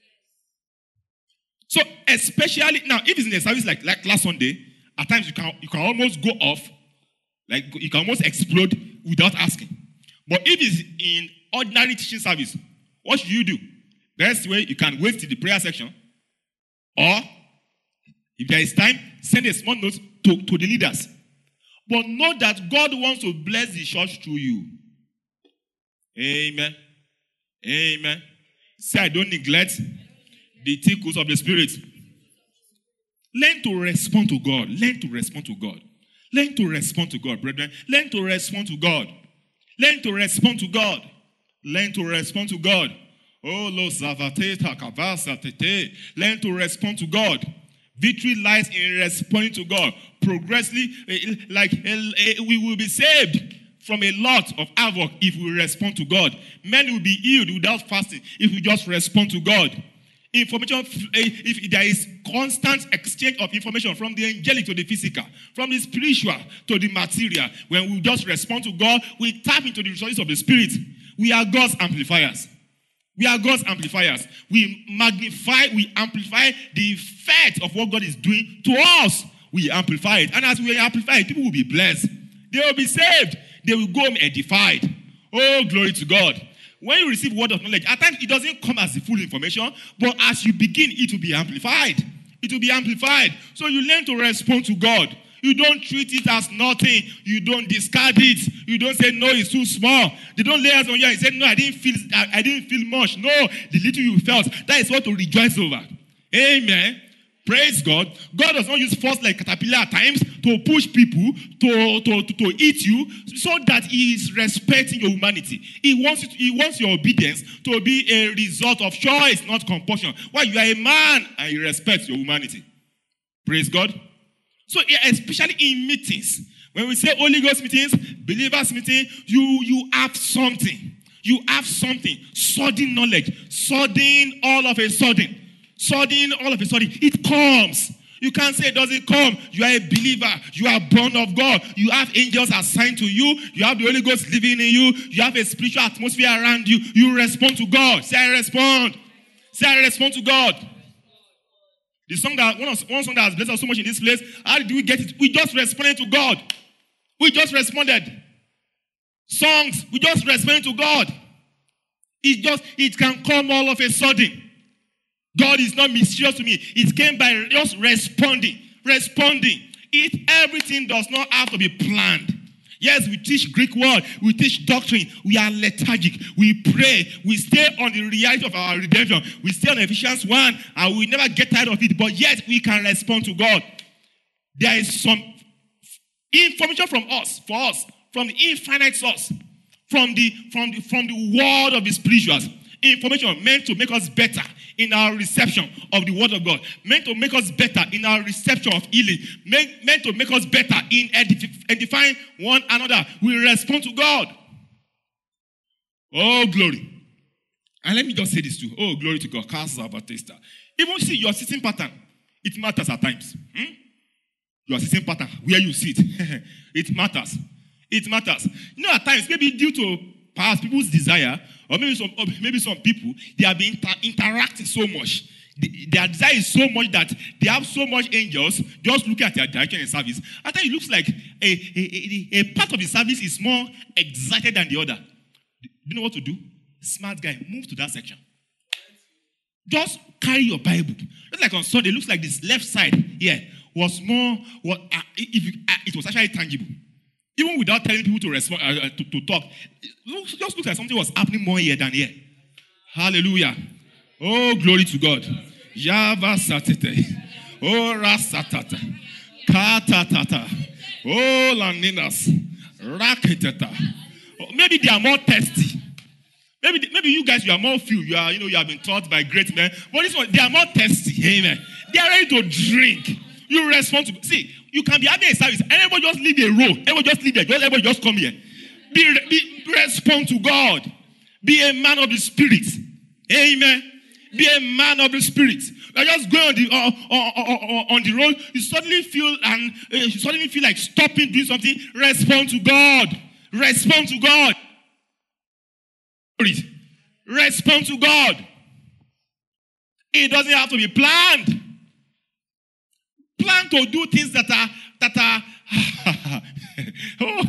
So, especially now, if it's in a service like last Sunday, at times you can almost go off, like you can almost explode without asking. But if it's in ordinary teaching service, what should you do? Best way, you can wait till the prayer section, or if there is time, send a small note to the leaders. But know that God wants to bless the church through you. Amen. Amen. Say, I don't neglect the tickles of the Spirit. Learn to respond to God. Learn to respond to God. Learn to respond to God, brethren. Learn to respond to God. Learn to respond to God. Learn to respond to God. Oh, lo zavateta kavasa tete. Learn to respond to God. Victory lies in responding to God. Progressively, we will be saved from a lot of havoc if we respond to God. Men will be healed without fasting if we just respond to God. Information, if there is constant exchange of information from the angelic to the physical, from the spiritual to the material, when we just respond to God, we tap into the resources of the Spirit. We are God's amplifiers. We are God's amplifiers. We magnify, we amplify the effect of what God is doing to us. We amplify it. And as we amplify it, people will be blessed. They will be saved. They will go home edified. Oh, glory to God. When you receive word of knowledge, at times it doesn't come as the full information, but as you begin, it will be amplified. It will be amplified. So you learn to respond to God. You don't treat it as nothing. You don't discard it. You don't say, no, it's too small. They don't lay hands on you and say, no, I didn't feel much. No, the little you felt, that is what to rejoice over. Amen. Praise God. God does not use force like caterpillar at times to push people to eat you so that he is respecting your humanity. He wants your obedience to be a result of choice, not compulsion. Why? You are a man and he respects your humanity. Praise God. So especially in meetings, when we say Holy Ghost meetings, believers meeting, you have something. You have something. Sudden knowledge. Sudden all of a sudden. Sudden all of a sudden. It comes. You can't say it doesn't come. You are a believer. You are born of God. You have angels assigned to you. You have the Holy Ghost living in you. You have a spiritual atmosphere around you. You respond to God. Say, I respond. Say, I respond to God. The song that one song that has blessed us so much in this place, how did we get it? We just responded to God. We just responded. Songs, we just responded to God. It can come all of a sudden. God is not mysterious to me. It came by just responding. Responding. Everything does not have to be planned. Yes, we teach Greek word. We teach doctrine. We are lethargic. We pray. We stay on the reality of our redemption. We stay on Ephesians 1 and we never get tired of it. But yet we can respond to God. There is some information from us, from the infinite source, from the word of the spirituals. Information meant to make us better in our reception of the word of God. Meant to make us better in our reception of healing. Meant to make us better in edifying one another. We respond to God. Oh, glory. And let me just say this too. Oh, glory to God. Casa Batista. Even see your sitting pattern. It matters at times. Your sitting pattern, where you sit. It matters. It matters. You know, at times, maybe due to perhaps people's desire, or maybe some people, they have been interacting so much. their desire is so much that they have so much angels just looking at their direction in service. I think it looks like a part of the service is more excited than the other. Do you know what to do? Smart guy, move to that section. Just carry your Bible. Just like on Sunday, it looks like this left side here was more, it was actually tangible. Even without telling people to respond, to talk, it just looks like something was happening more here than here. Hallelujah. Oh, glory to God. Yava satete. Oh, rasatata. Katatata. Oh, laninas. Raketata. Maybe they are more thirsty. Maybe you guys, you are more few. You have been taught by great men. But this one, they are more thirsty. Amen. They are ready to drink. You respond to. See, you can be having a service. Everybody just leave a row. Everybody just leave there. Everybody just come here. Respond to God. Be a man of the Spirit. Amen. Be a man of the Spirit. You're just going on the road. You suddenly feel like stopping, doing something. Respond to God. Respond to God. Respond to God. It doesn't have to be planned. Plan to do things that are oh,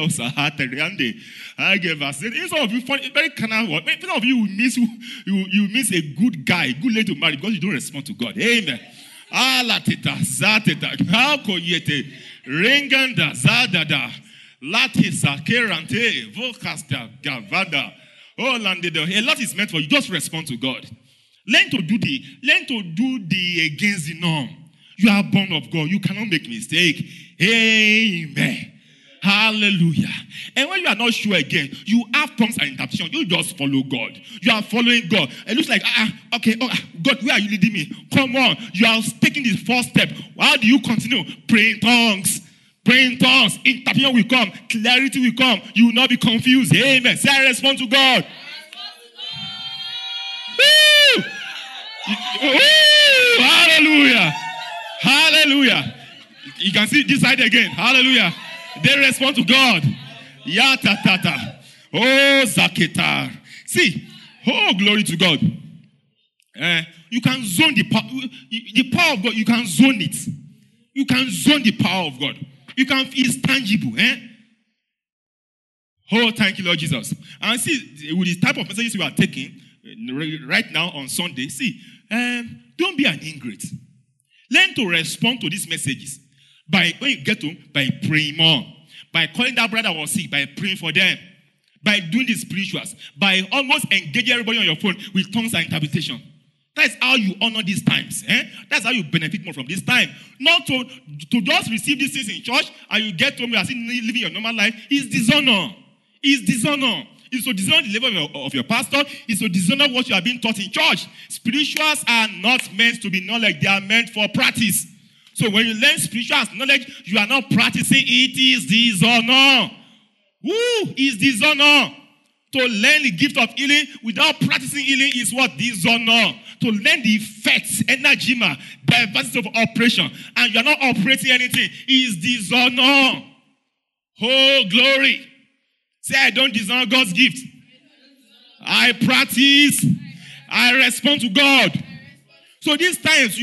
I give us. Some of you find it very carnal word. Some of you will miss a good guy, good lady to marry because you don't respond to God. Amen. Alatita, zateta, halkoyete, ringanda, zadada, latisa, kerante, vocasta, gavada. Oh, a lot is meant for you. Just respond to God. Learn to do the against the norm. You are born of God. You cannot make mistake. Amen. Hallelujah. And when you are not sure again, you have tongues and interpretation. You just follow God. You are following God. It looks like, okay, God, where are you leading me? Come on. You are taking the first step. How do you continue? Praying tongues. Praying tongues. Interpretation will come. Clarity will come. You will not be confused. Amen. Say, I respond to God. Woo! Woo! Hallelujah. Hallelujah. You can see this side again. Hallelujah. They respond to God. Ya ta ta ta. Oh, Zaketa. See. Oh, glory to God. You can zone the power of God. You can zone it. You can zone the power of God. It's tangible. Oh, thank you, Lord Jesus. And see, with the type of messages we are taking right now on Sunday, see, don't be an ingrate. Learn to respond to these messages when you get home, by praying more, by calling that brother or sick, by praying for them, by doing the spirituals, by almost engaging everybody on your phone with tongues and interpretation. That's how you honor these times. That's how you benefit more from this time. Not to just receive these things in church and you get home, you are still living your normal life. It's dishonor. It's dishonor. It's to dishonor the level of your pastor. It's to dishonor what you are being taught in church. Spirituals are not meant to be knowledge. They are meant for practice. So when you learn spiritual knowledge, you are not practicing. It is dishonor. Is dishonor. To learn the gift of healing without practicing healing is what? Dishonor. To learn the effects, energy, diversity of operation, and you are not operating anything is dishonor. Oh, glory. Say, I don't dishonor God's gift. I practice. I respond to God. So these times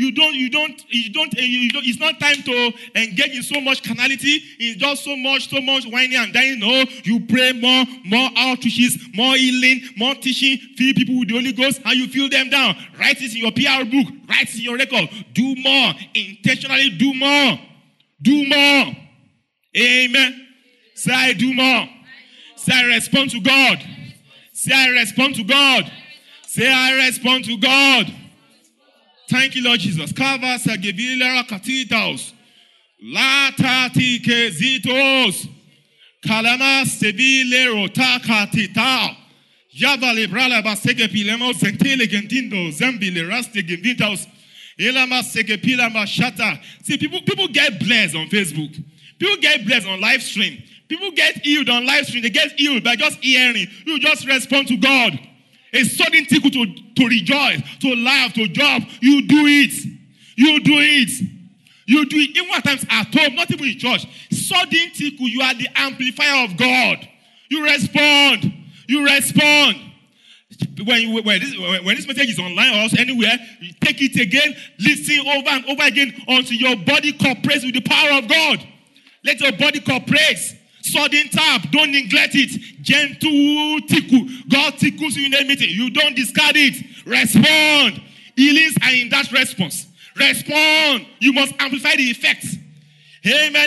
it's not time to engage in so much carnality. It's just so much whining and dying. No, you pray more outreaches, more healing, more teaching, fill people with the Holy Ghost, and you fill them down. Write it in your PR book, write it in your record. Do more. Intentionally do more. Do more. Amen. Say, I do more. Say, I respond to God. Say, I respond to God. Say, I respond to God. Thank you, Lord Jesus. Kava sagebilera katitaos. Lata tike zitos. Kalama sebilero takatita. Yavale brala basege pilemo sentele gentindo zambile raste genditaos. Elama sege pilama shata. See, people get blessed on Facebook. People get blessed on live stream. People get healed on live stream. They get healed by just hearing. You just respond to God. A sudden tickle to rejoice, to laugh, to jump. You do it. You do it. You do it. Even at times at home, not even in church. Sudden tickle, you are the amplifier of God. You respond. You respond. When this message is online or anywhere, you take it again, listen over and over again until your body cooperates with the power of God. Let your body cooperate. Sudden tap, don't neglect it. Gentle tickle. God tickles you in a meeting. You don't discard it. Respond. Healings are in that response. Respond. You must amplify the effects. Amen.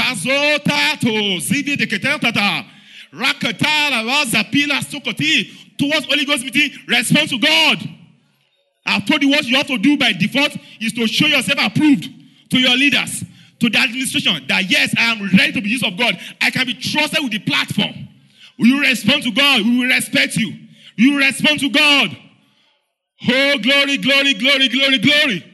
Towards Holy Ghost meeting, respond to God. I've told you what you have to do by default is to show yourself approved to your leaders, to the administration, that yes, I am ready to be used of God. I can be trusted with the platform. Will you respond to God? We will respect you. You will respond to God. Oh, glory, glory, glory, glory, glory.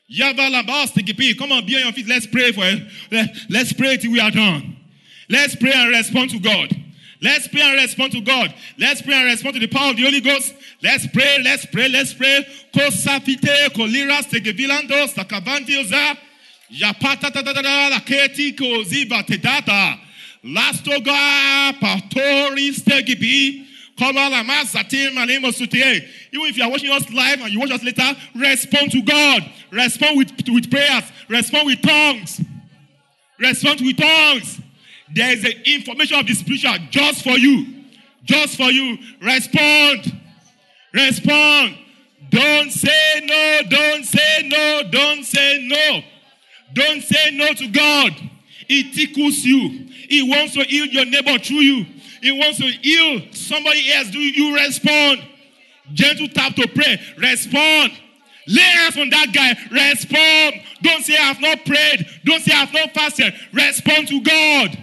Come on, be on your feet. Let's pray for it. Let's pray till we are done. Let's pray and respond to God. Let's pray and respond to God. Let's pray and respond to the power of the Holy Ghost. Let's pray, let's pray, let's pray. Kosapite, koliras, tegevilandos, takavantioza, yapata, la keti, koziva, tedata, lastoga, patoris, tegibi, komalamasati, malimosute. Even if you are watching us live and you watch us later, respond to God. Respond with prayers. Respond with tongues. Respond with tongues. There is an information of the spiritual just for you. Just for you. Respond. Respond. Don't say no. Don't say no. Don't say no. Don't say no to God. It tickles you. He wants to heal your neighbor through you. He wants to heal somebody else. Do you respond? Gentle tap to pray. Respond. Lay hands on that guy. Respond. Don't say I have not prayed. Don't say I have not fasted. Respond to God.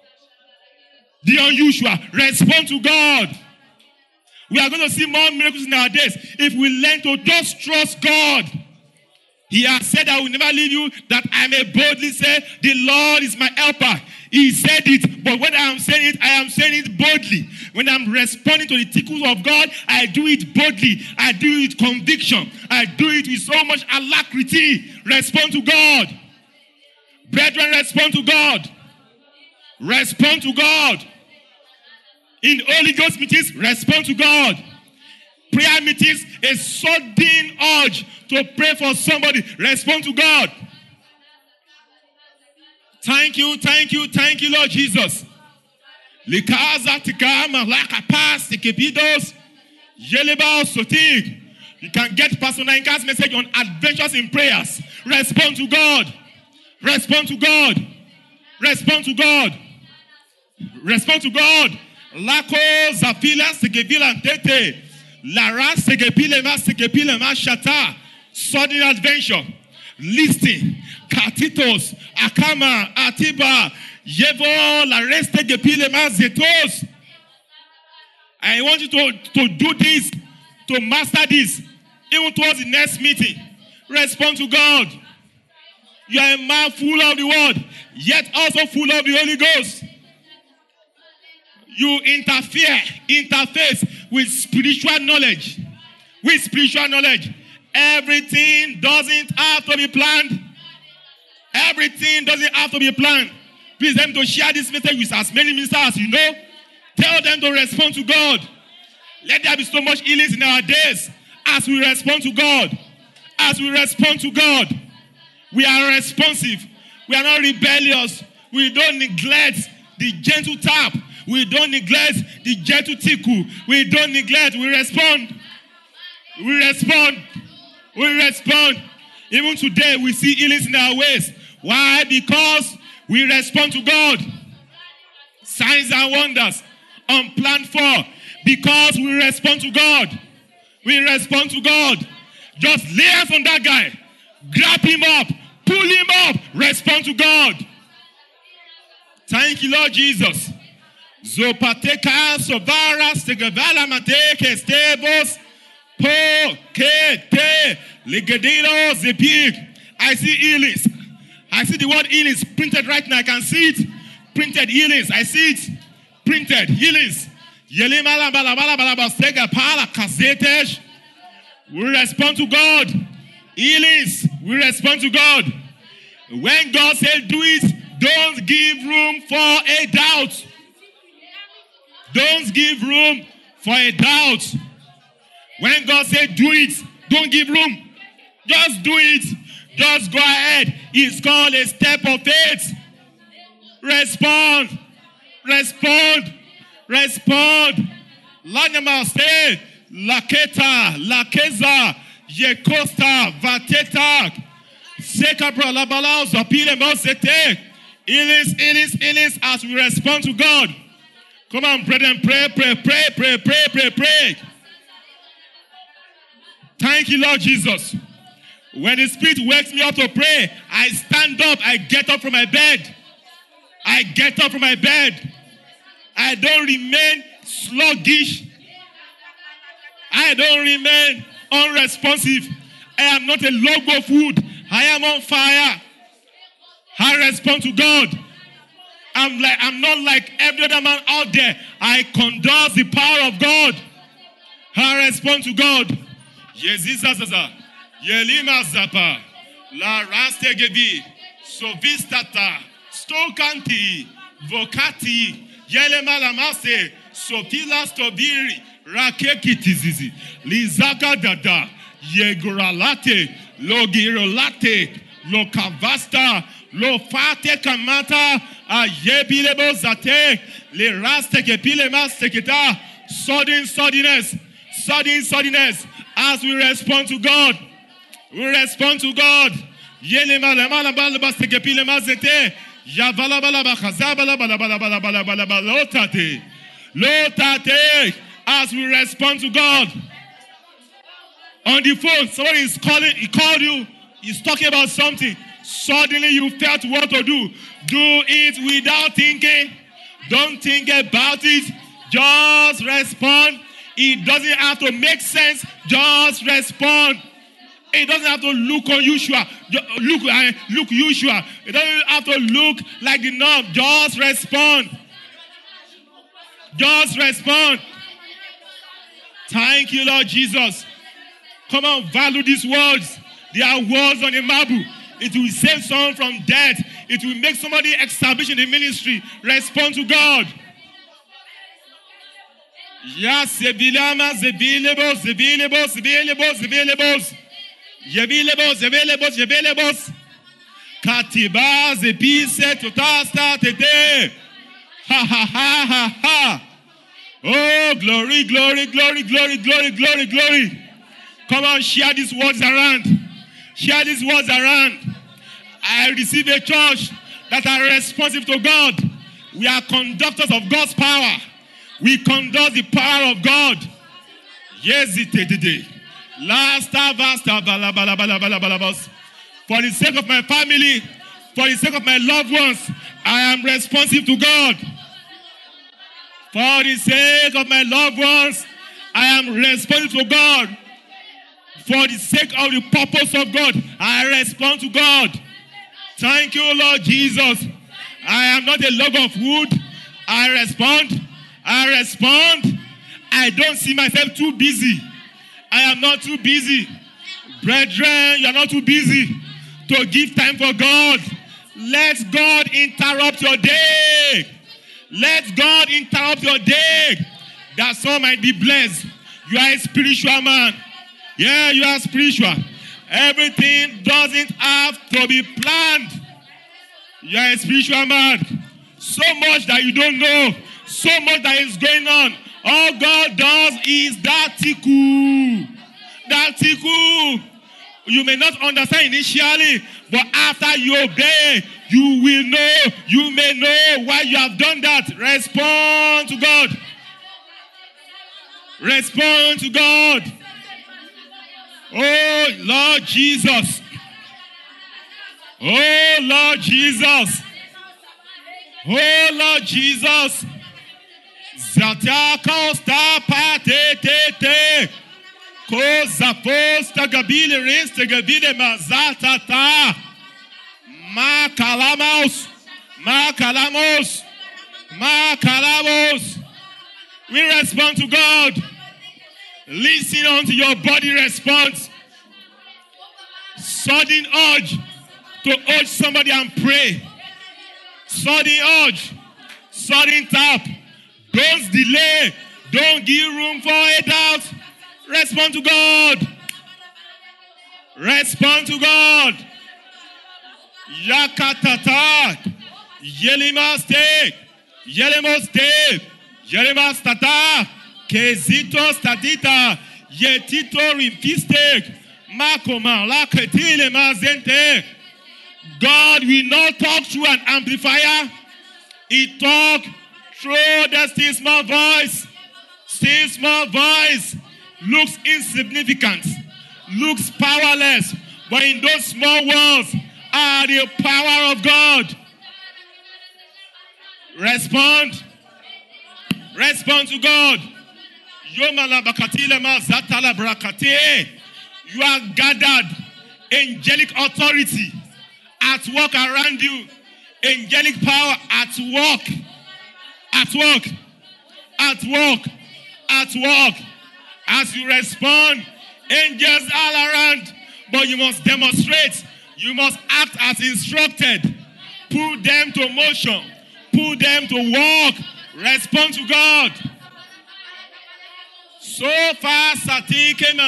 The unusual. Respond to God. We are going to see more miracles in our days if we learn to just trust God. He has said, I will never leave you, that I may boldly say, the Lord is my helper. He said it, but when I am saying it, I am saying it boldly. When I'm responding to the tickles of God, I do it boldly. I do it with conviction. I do it with so much alacrity. Respond to God. Brethren, respond to God. Respond to God. In Holy Ghost meetings, respond to God. Prayer meetings, a sudden urge to pray for somebody. Respond to God. Thank you, Lord Jesus. You can get Pastor Nainka's message on adventures in prayers. Respond to God. Respond to God. Respond to God. Respond to God. Lako Zafila Segevila Tete. Lara Segepile Ma Shata. Sudden adventure. Listing. Katitos. Akama. Atiba. Yevo. Lareste Gepile Ma Zetos. I want you to do this. To master this. Even towards the next meeting. Respond to God. You are a man full of the word, yet also full of the Holy Ghost. You interface with spiritual knowledge. With spiritual knowledge. Everything doesn't have to be planned. Everything doesn't have to be planned. Please them to share this message with as many ministers as you know. Tell them to respond to God. Let there be so much healings in our days as we respond to God. As we respond to God. We are responsive. We are not rebellious. We don't neglect the gentle tap. We don't neglect the gentle tickle. We don't neglect. We respond. We respond. We respond. Even today, we see healings in our ways. Why? Because we respond to God. Signs and wonders. Unplanned for. Because we respond to God. We respond to God. Just lay hands on that guy. Grab him up. Pull him up. Respond to God. Thank you, Lord Jesus. Zopateka sobara stegavala mateke stebos po kete legedilo zepik. I see healings. I see the word healings printed right now. I can see it. Printed healings. I see it. Printed healings. Yelimala balabala balabastega pala kazetesh. We respond to God. Healings. We respond to God. When God says do it, don't give room for a doubt. Don't give room for a doubt. When God said do it, don't give room. Just do it. Just go ahead. It's called a step of faith. Respond. Respond. Respond. Lanamaste, Laketa, Lakeza, Yekosta, Vateta, Sekabra, Labalao, Zapile, Mosete. It is as we respond to God. Come on, brethren, pray. Thank you, Lord Jesus. When the Spirit wakes me up to pray, I stand up, I get up from my bed. I don't remain sluggish. I don't remain unresponsive. I am not a log of wood. I am on fire. I respond to God. I'm not like every other man out there. I conduct the power of God. I respond to God. Yezizazaza, Yelima Zapa, La Rastegebi, Sovistata, Stokanti, Vokati, Yelema Lamase, Sofila Stobiri, Rakekitizizi, Lizaka Dada, Yegoralate, Logirolate, Lokavasta, Lofate Kamata, Ayebilebo Zate, Le Rastekepilema Seketa, suddenness, as we respond to God. We respond to God. Yelema Lamala Balaba Sekepilema Zete, Lotate, as we respond to God. On the phone, somebody is calling, he called you, he's talking about something. Suddenly you felt what to do. Do it without thinking. Don't think about it. Just respond. It doesn't have to make sense. Just respond. It doesn't have to look unusual. Look usual. It doesn't have to look like the norm. Just respond. Just respond. Thank you, Lord Jesus. Come on, value these words. They are words on a marble. It will save someone from death. It will make somebody established in the ministry. Respond to God. Yes, zebilebos. Katiba zebise tutasta tete. Ha. Oh, glory. Come on, share these words around. I receive a church that are responsive to God. We are conductors of God's power. We conduct the power of God. Yes, it did. For the sake of my family, for the sake of my loved ones, I am responsive to God. For the sake of my loved ones, I am responsive to God. For the sake of the purpose of God, I respond to God. Thank you, Lord Jesus. I am not a log of wood. I respond. I don't see myself too busy. I am not too busy. Brethren, you are not too busy to give time for God. Let God interrupt your day. Let God interrupt your day, that someone might be blessed. You are a spiritual man. Yeah, you are spiritual. Everything doesn't have to be planned. You are a spiritual man. So much that you don't know. So much that is going on. All God does is that tickle. You may not understand initially, but after you obey, you will know. You may know why you have done that. Respond to God. Respond to God. Oh, Lord Jesus. Oh, Lord Jesus. Oh, Lord Jesus. Zata costa patete. Ko zaposta gabile reste gabile mazatata. Ma calamos. We respond to God. Listen unto your body response. Sudden urge to urge somebody and pray. Sudden urge. Sudden tap. Don't delay. Don't give room for a doubt. Respond to God. Respond to God. Yakatata. Yelimaste. Yelimaste. Yelimastata. Kezito statita. Yetito rimfiste. Makoma laketile mazente. God will not talk through an amplifier. He talk through the still small voice. Still small voice looks insignificant, looks powerless, but in those small words are the power of God. Respond. Respond to God. You are gathered. Angelic authority at work around you. Angelic power at work. At work. At work. At work. As you respond, angels all around. But you must demonstrate. You must act as instructed. Put them to motion. Put them to work. Respond to God. So far, come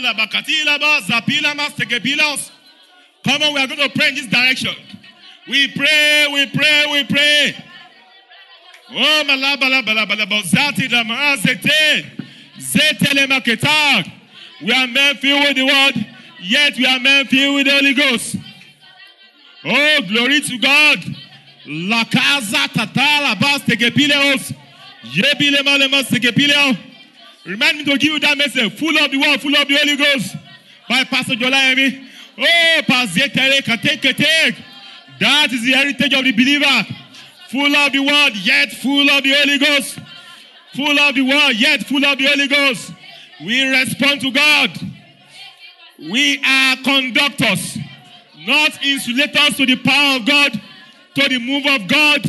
on, we are going to pray in this direction. We pray, we pray, we pray. Oh, we are men filled with the word, yet we are men filled with the Holy Ghost. Oh, glory to God. La casa tatala bas tegepileos. Yebile malemos tegepileo. Remind me to give you that message, full of the word, full of the Holy Ghost, by Pastor Jolayemi. Oh, that is the heritage of the believer. Full of the word, yet full of the Holy Ghost. Full of the word, yet full of the Holy Ghost. We respond to God. We are conductors, not insulators to the power of God, to the move of God.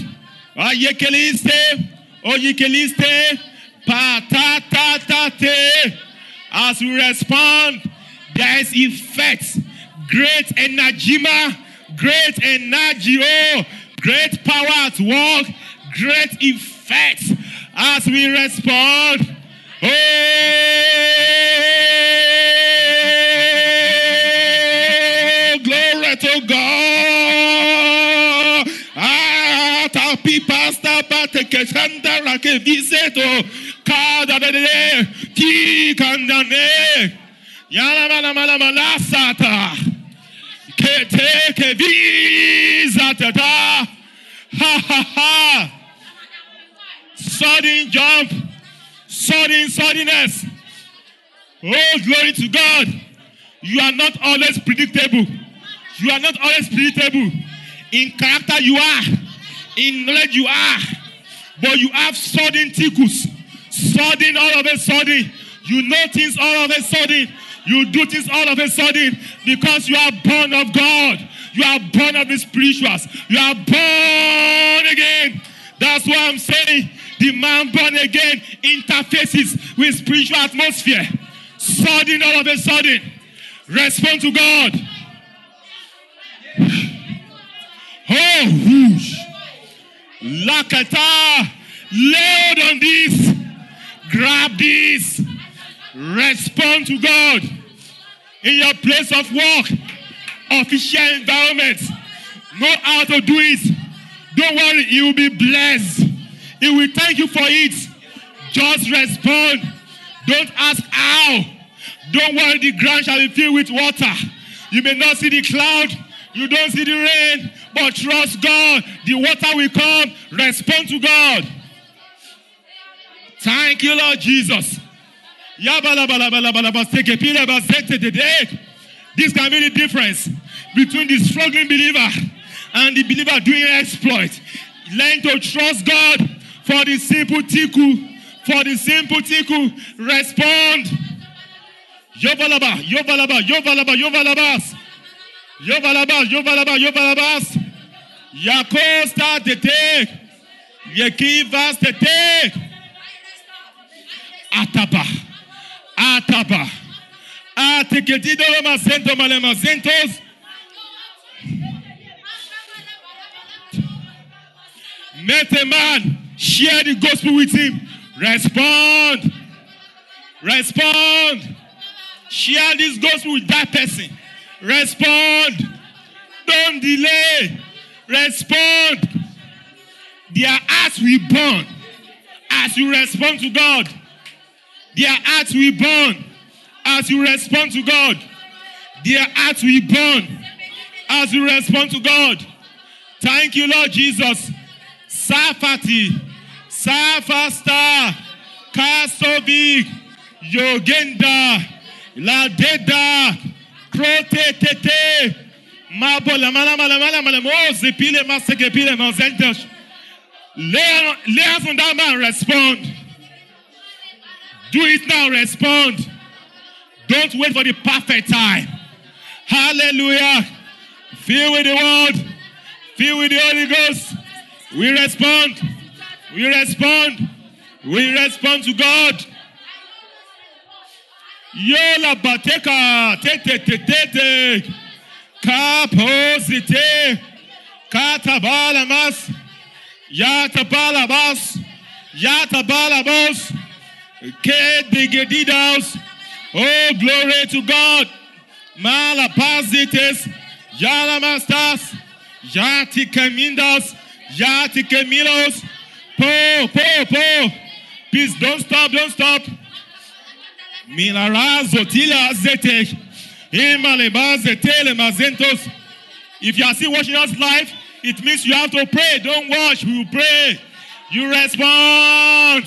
As we respond, there is effect. Great energima, great energy, great power at work, great effect as we respond. Oh, glory to God. Pasta bateke santa rake viseto kada de ti kandane yana mala mala mala sata kete ke vizata ha ha ha. Sudden jump, suddenness. Oh, glory to God. You are not always predictable. You are not always predictable. In character you are. In knowledge you are. But you have sudden tickles. Sudden all of a sudden. You know things all of a sudden. You do things all of a sudden. Because you are born of God. You are born of the spirituals. You are born again. That's why I'm saying the man born again interfaces with spiritual atmosphere. Sudden all of a sudden. Respond to God. Oh, whoosh. Lakata. Load on this. Grab this. Respond to God. In your place of work. Official environment. Know how to do it. Don't worry, you will be blessed. He will thank you for it. Just respond. Don't ask how. Don't worry, the ground shall be filled with water. You may not see the cloud. You don't see the rain. But trust God. The water will come. Respond to God. Thank you, Lord Jesus. This can be the difference between the struggling believer and the believer doing exploit. Learn to trust God for the simple tickle. For the simple tickle. Respond. Yovalaba, yovalaba, yovalaba, yovalabas. Yovalaba, yovalaba, yovalabas. Yakosta tete. Yekivas tete. Ataba. Ataba. Ateketido macento malemacentos. Met a man, share the gospel with him. Respond. Respond. Share this gospel with that person. Respond. Don't delay. Respond. Their hearts will burn as you respond to God. Their hearts will burn as you respond to God. Their hearts will burn as you respond to God. Thank you, Lord Jesus. Safati, Safasta, Kasovic, Yogenda, Ladeda, Protete, Mabola, Malamala, Zepile, Masakepile, Mozentosh. Lay hands on that man, respond. Do it now, respond. Don't wait for the perfect time. Hallelujah. Fill with the word. Fill with the Holy Ghost. We respond. We respond. We respond to God. Yola bateka. Te. Kaposite. Katabalamas. Yatabalabas. Yatabalabos. Kedigedidas. Oh, glory to God. Malapazites. Yalamastas. Yatikamindas. Yatikamilos. Po. Please don't stop. Milarazo tila zete. Imalebazete mazentos. If you are still watching us live, it means you have to pray. Don't watch. We will pray. You respond.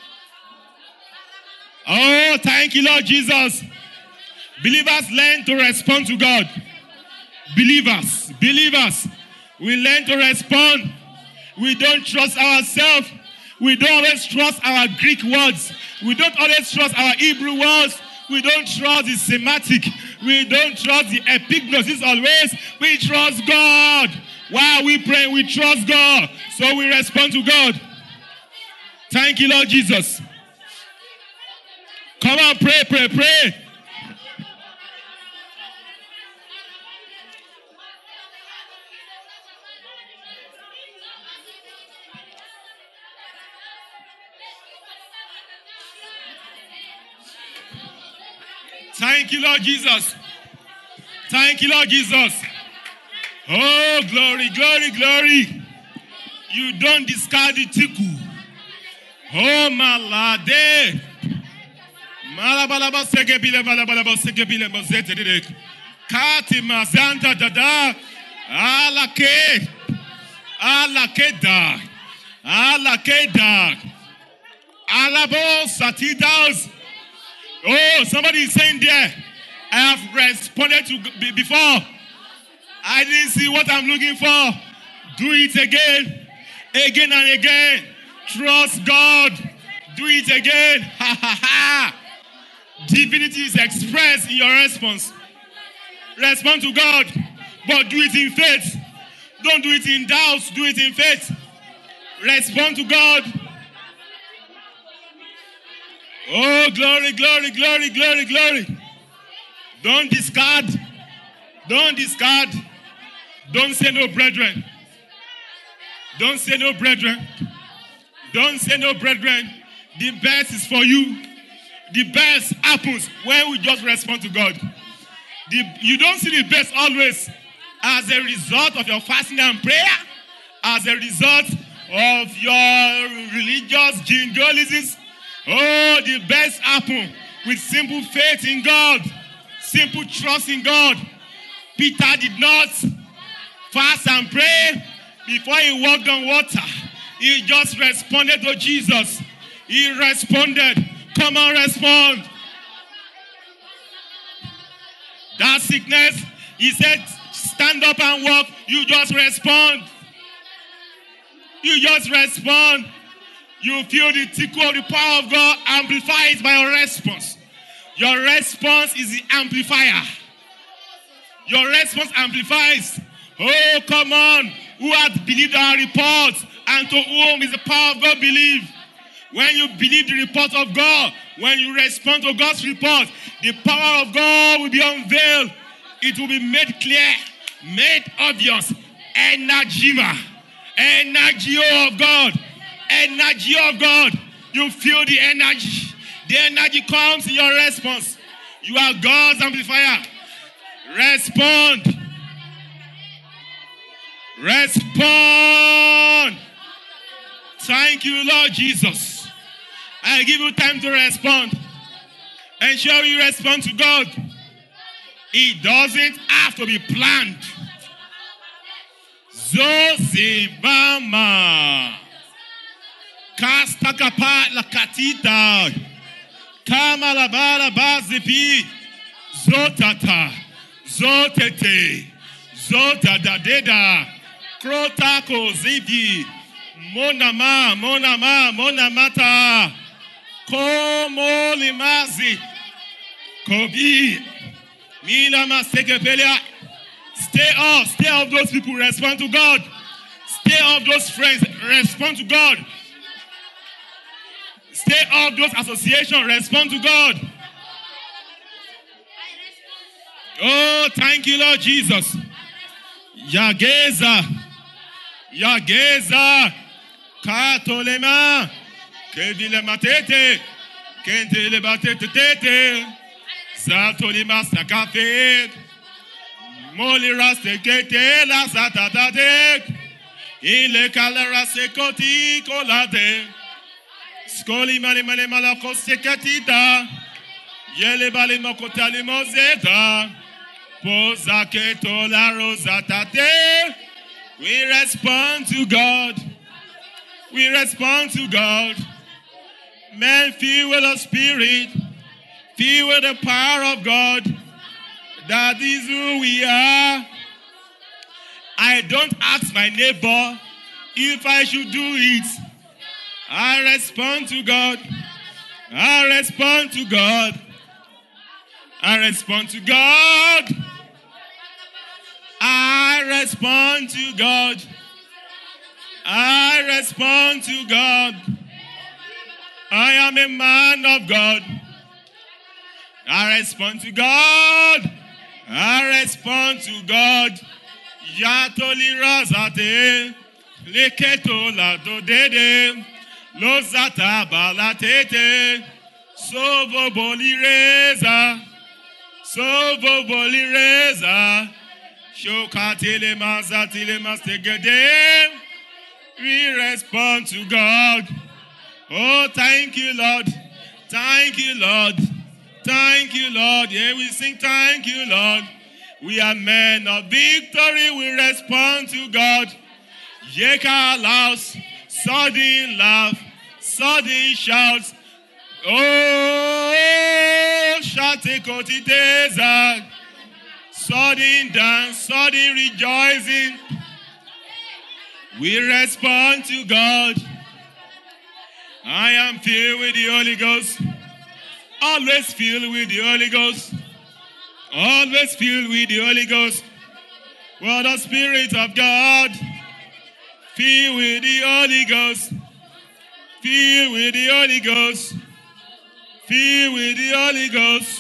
Oh, thank you, Lord Jesus. Believers learn to respond to God. Believers, we learn to respond. We don't trust ourselves. We don't always trust our Greek words. We don't always trust our Hebrew words. We don't trust the semantic. We don't trust the epignosis always. We trust God. While we pray, we trust God. So we respond to God. Thank you, Lord Jesus. Come on, pray. Thank you, Lord Jesus. Thank you, Lord Jesus. Oh, glory. You don't discard the tiku. Oh, malade. Malabalaba sekebile balabalaba sekebile mozete. Kati mazanta dada. Alakeda. Alabo satidas. Oh, somebody is saying there, I have responded to before. I didn't see what I'm looking for. Do it again and again. Trust God. Do it again. Ha. Divinity is expressed in your response. Respond to God, but do it in faith. Don't do it in doubts. Do it in faith. Respond to God. Oh, glory. Don't discard. Don't say no, brethren. Don't say no, brethren. The best is for you. The best happens when we just respond to God. You don't see the best always as a result of your fasting and prayer, as a result of your religious jingoisms. Oh, the best happen with simple faith in God, simple trust in God. Peter did not fast and pray before he walked on water. He just responded to Jesus. He responded. Come on, respond. That sickness, he said, stand up and walk. You just respond. You feel the tickle of the power of God, amplify it by your response. Your response is the amplifier. Your response amplifies. Oh, come on. Who hath believed our report, and to whom is the power of God believed? When you believe the report of God, when you respond to God's report, the power of God will be unveiled. It will be made clear, made obvious. Energy of God. Energy of God. You feel the energy. The energy comes in your response. You are God's amplifier. Respond. Respond. Thank you, Lord Jesus. I give you time to respond. Ensure you respond to God. It doesn't have to be planned. Zosibama. Kastakapa lakatita. Kamalabala bazipi. Zotata. Zotete. Zotadadeda. Krotako zipi. Monama, monama, monamata. Komolimazi. Kobi. Milama sekepelia. Stay off those people, respond to God. Stay off those friends, respond to God. Stay off those associations, respond to God. Oh, thank you, Lord Jesus. Yageza. Yageza. Katolema. Kevilema tete. Kenteleba tete. Zatolima sakafe. Molira sekete la satatate. Ile kalera sekoti kolate. Skoli mali malako sekatita. Yele bali mokotali mozeta. Pozaketo la rosatate. We respond to God. We respond to God. Men filled with the Spirit. Filled with the power of God. That is who we are. I don't ask my neighbor if I should do it. I respond to God. I respond to God. I respond to God. I respond to God. I respond to God. I am a man of God. I respond to God. I respond to God. Yatoli razate. Leketo la dodede. Lozata balatete. Sovo bolireza. Sovo bolireza. Shokatele mazatile mastegede. We respond to God. Oh, thank you, Lord. Thank you, Lord. Thank you, Lord. Yeah, we sing thank you, Lord. We are men of victory. We respond to God. Yeka laughs, sudden laugh, sudden shouts. Oh, shatekotiteza. Sudden dance, sudden rejoicing. We respond to God. I am filled with the Holy Ghost. Always filled with the Holy Ghost. Always filled with the Holy Ghost. For the Spirit of God. Filled with the Holy Ghost. Filled with the Holy Ghost. Filled with the Holy Ghost.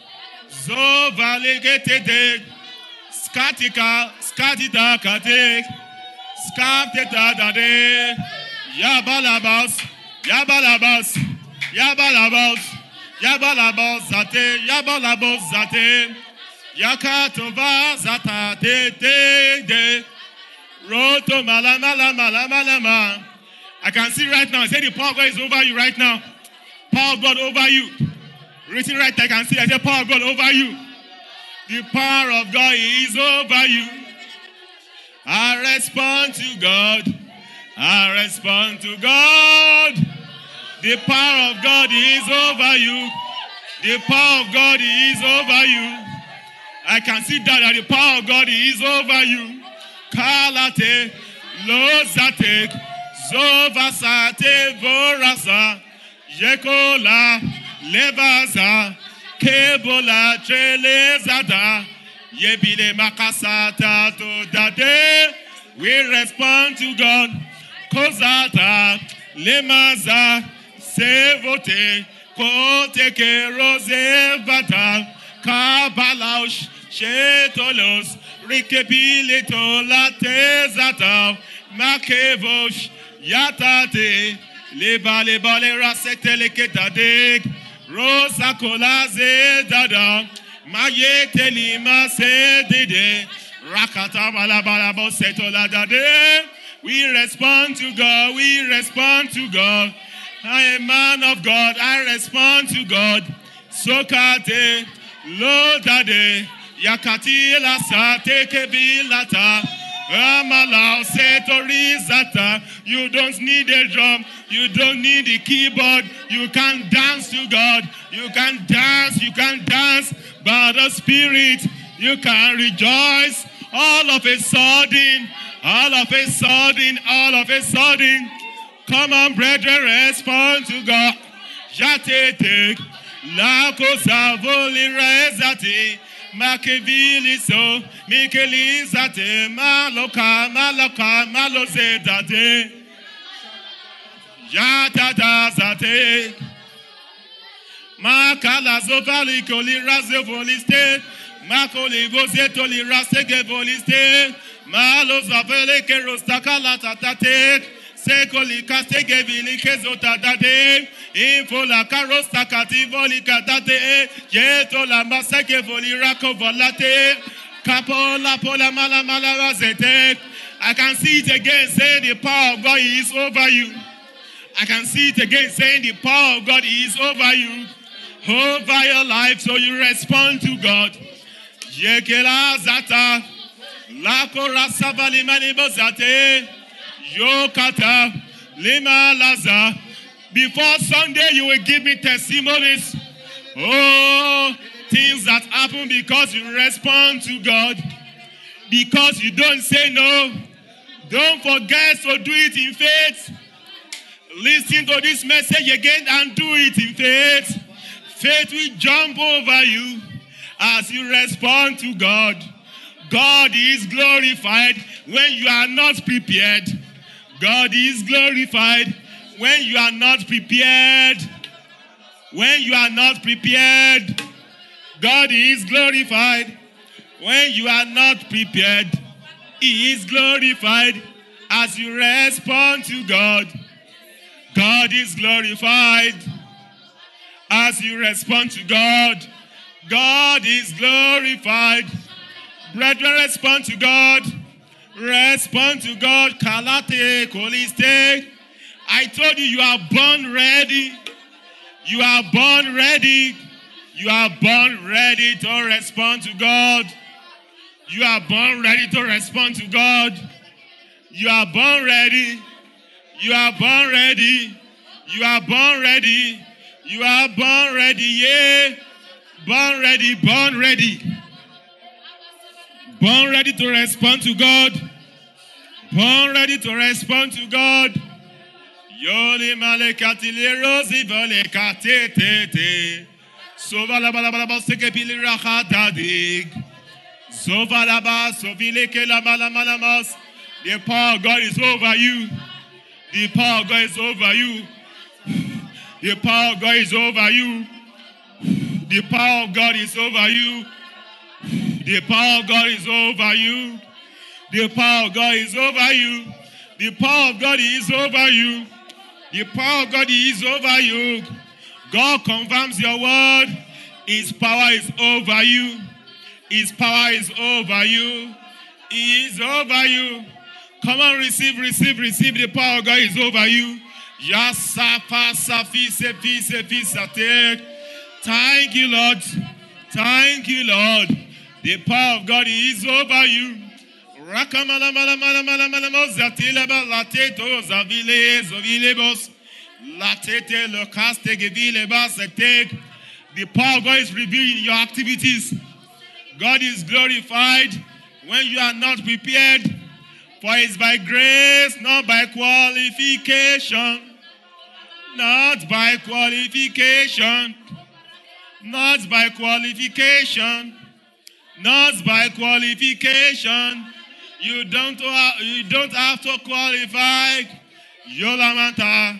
Zovalegete. Skatika. Skatita kate. Skapteta dade. Yabalabas. Yabalabas. Yabalabas. Yabalabos zate, yabalabos zate, yakatova zata de, roto malama. I can see right now. I say the power of God is over you right now. Power of God over you. Written right there, I can see. I say power of God over you. The power of God is over you. I respond to God. I respond to God. The power of God is over you. The power of God is over you. I can see that the power of God is over you. Kalate, lozate, zovasate, vorasa, yekola, levaza, kebola, chelezada, yebile makasata to dade. We respond to God. Kozata, lemaza, sevote, kote kerose vata, kabalash, shetolos, rikepilito latezata, makevosh, yatate, leba rasete leketade, Rosa Kolaze Dada. Maye Telima Se Dede. Rakata Balabalabo Setola Dade. We respond to God. We respond to God. I am a man of God. I respond to God. Sokate. Lo Dade. Yakati Lasa. Teke Bilata. Amala Setorizata. You don't need a drum. You don't need a keyboard. You can dance to God. You can dance. You can dance by the Spirit. You can rejoice. All of a sudden. All of a sudden. All of a sudden. Come on, brethren, respond to God. Jate take. La cosa voli rezati. Makevili so, Mikelizate, Maloka, Malozedate, Yatata Zate, Makala Zovali Koli Razevoliste, Makoli Vozetoli Rasege Voliste, Malozavele Kerostakala Tatate, Sekoli Kastege Vili Kezotadade, Infola Karosta Kativoli Katate, Yetola Masake Voli Rako Volate, Capola Pola Mala Malavazete. I can see it again saying the power of God is over you. I can see it again saying the power of God is over you, over your life, so you respond to God. Yekela Zata, Lako Rasavali Manibozate, Yokata, Lima Laza. Before Sunday, you will give me testimonies. Oh, things that happen because you respond to God. Because you don't say no. Don't forget to do it in faith. Listen to this message again and do it in faith. Faith will jump over you as you respond to God. God is glorified when you are not prepared. God is glorified when you are not prepared. When you are not prepared. God is glorified when you are not prepared. He is glorified as you respond to God. God is glorified as you respond to God. God is glorified. Brethren, respond to God. Respond to God. Kalate, koliste. I told you, you are born ready. You are born ready. You are born ready to respond to God. You are born ready to respond to God. You are born ready. You are born ready. You are born ready. You are born ready. Yeah. Born ready. Born ready. Born ready to respond to God. Born ready to respond to God. Yoli malekati le rosi volekate te. Sovala balabala seke pili rachata dig. Sovalaba sovileke la malamalamas. The power of God is over you. The power of God is over you. The power of God is over you. The power of God is over you. The power of God is over you. The power of God is over you. The power of God is over you. The power of God is over you. God confirms your word. His power is over you. His power is over you. He is over you. Come on, receive. The power of God is over you. Thank you, Lord. Thank you, Lord. The power of God is over you. The power of God is revealed in your activities. God is glorified when you are not prepared. For it's by grace, not by qualification. Not by qualification. Not by qualification. Not by qualification. You don't have to qualify. Yolamanta,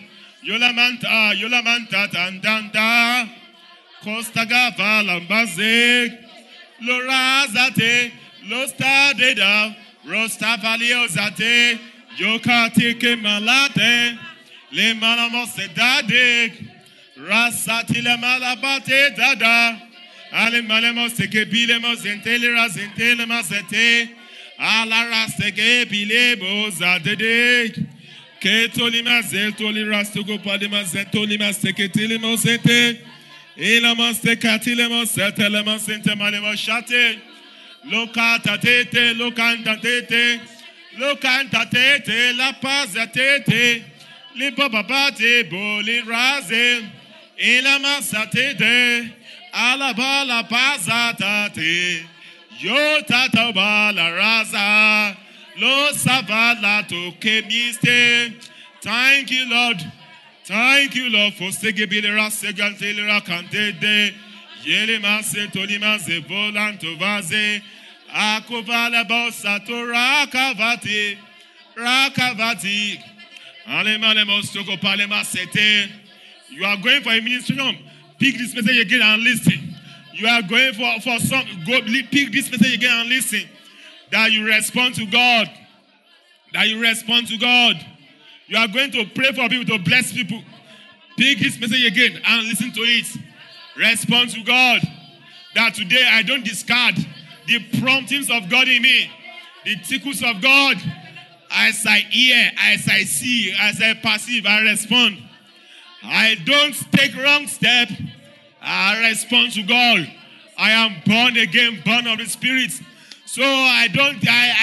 tandanta. Costa gava lambaze. Lorazate, losta deda. Rosta valiozate. Yoka teke malate. Le malamos sedade. Rasatile malabate dada. Ale malemo seke bilemo zentele razentele mazete. Ala rasteke bilebo zadede. Ketolima zetoli rastugo padima zetolima seketile zete. Ilama sekatile setele sente malemo shate. Lokanta tete, lokanta tete. Lokanta tete, la pazatete. Lipa babate boli raze. Ilama satete. Alabala pazatate. Yo tata bala raza. Lo savala to kemiste. Thank you, Lord. Thank you, Lord, for segebilera segantelera kantede. Yele mase tolima ze volanto vaze. Akovala bosato rakavati. Rakavati. Alemale mostoko palema sete. You are going for a ministry. Pick this message again and listen. You are going for some. Go pick this message again and listen. That you respond to God. That you respond to God. You are going to pray for people, to bless people. Pick this message again and listen to it. Respond to God. That today I don't discard the promptings of God in me. The tickles of God. As I hear, as I see, as I perceive, I respond. I don't take wrong step. I respond to God. I am born again, born of the Spirit. So I don't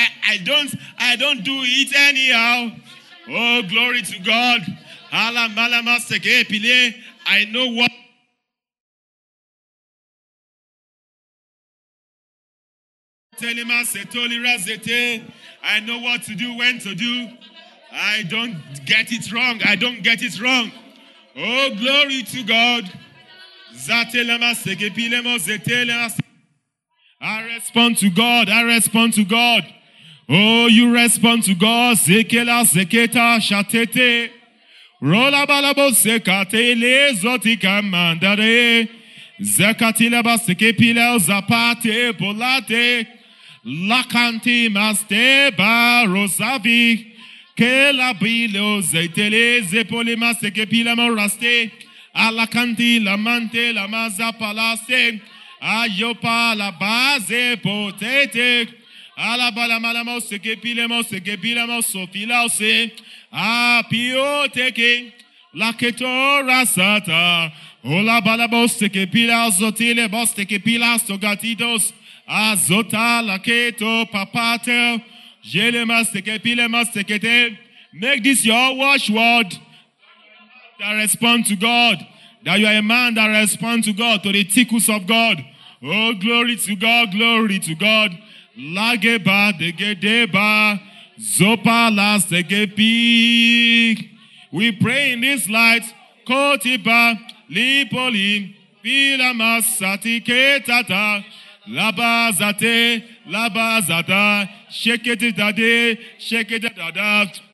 do it anyhow. Oh, glory to God. I know what. I know what to do, when to do. I don't get it wrong. I don't get it wrong. Oh, glory to God. I respond to God. I respond to God. Oh, you respond to God. Zekela zeketa shatete. Rola balabo sekate le zotika mandare. Zekatila basekepila zapate polate. Lakanti maste barosavi. Kela bilo zetele zepole masekepila moraste. Alakanti lamante lamaza palaste. Ayopa la base potete. Alabala malamo sekepilemo sekepilemo sofilause. Apioteke. Laketora sata. Ola balabos sekepila zotile bos tekepila sogatidos. Azota laketo papate. Jelema sekepilema sekete. Make this your watchword. That respond to God. That you are a man that responds to God, to the tickles of God. Oh, glory to God, glory to God. Lageba degedeba, zopa las degepi. We pray in this light. Kotiba lipoli, filamasati ketata, labazate, labazata, shekete dade, shekete dada.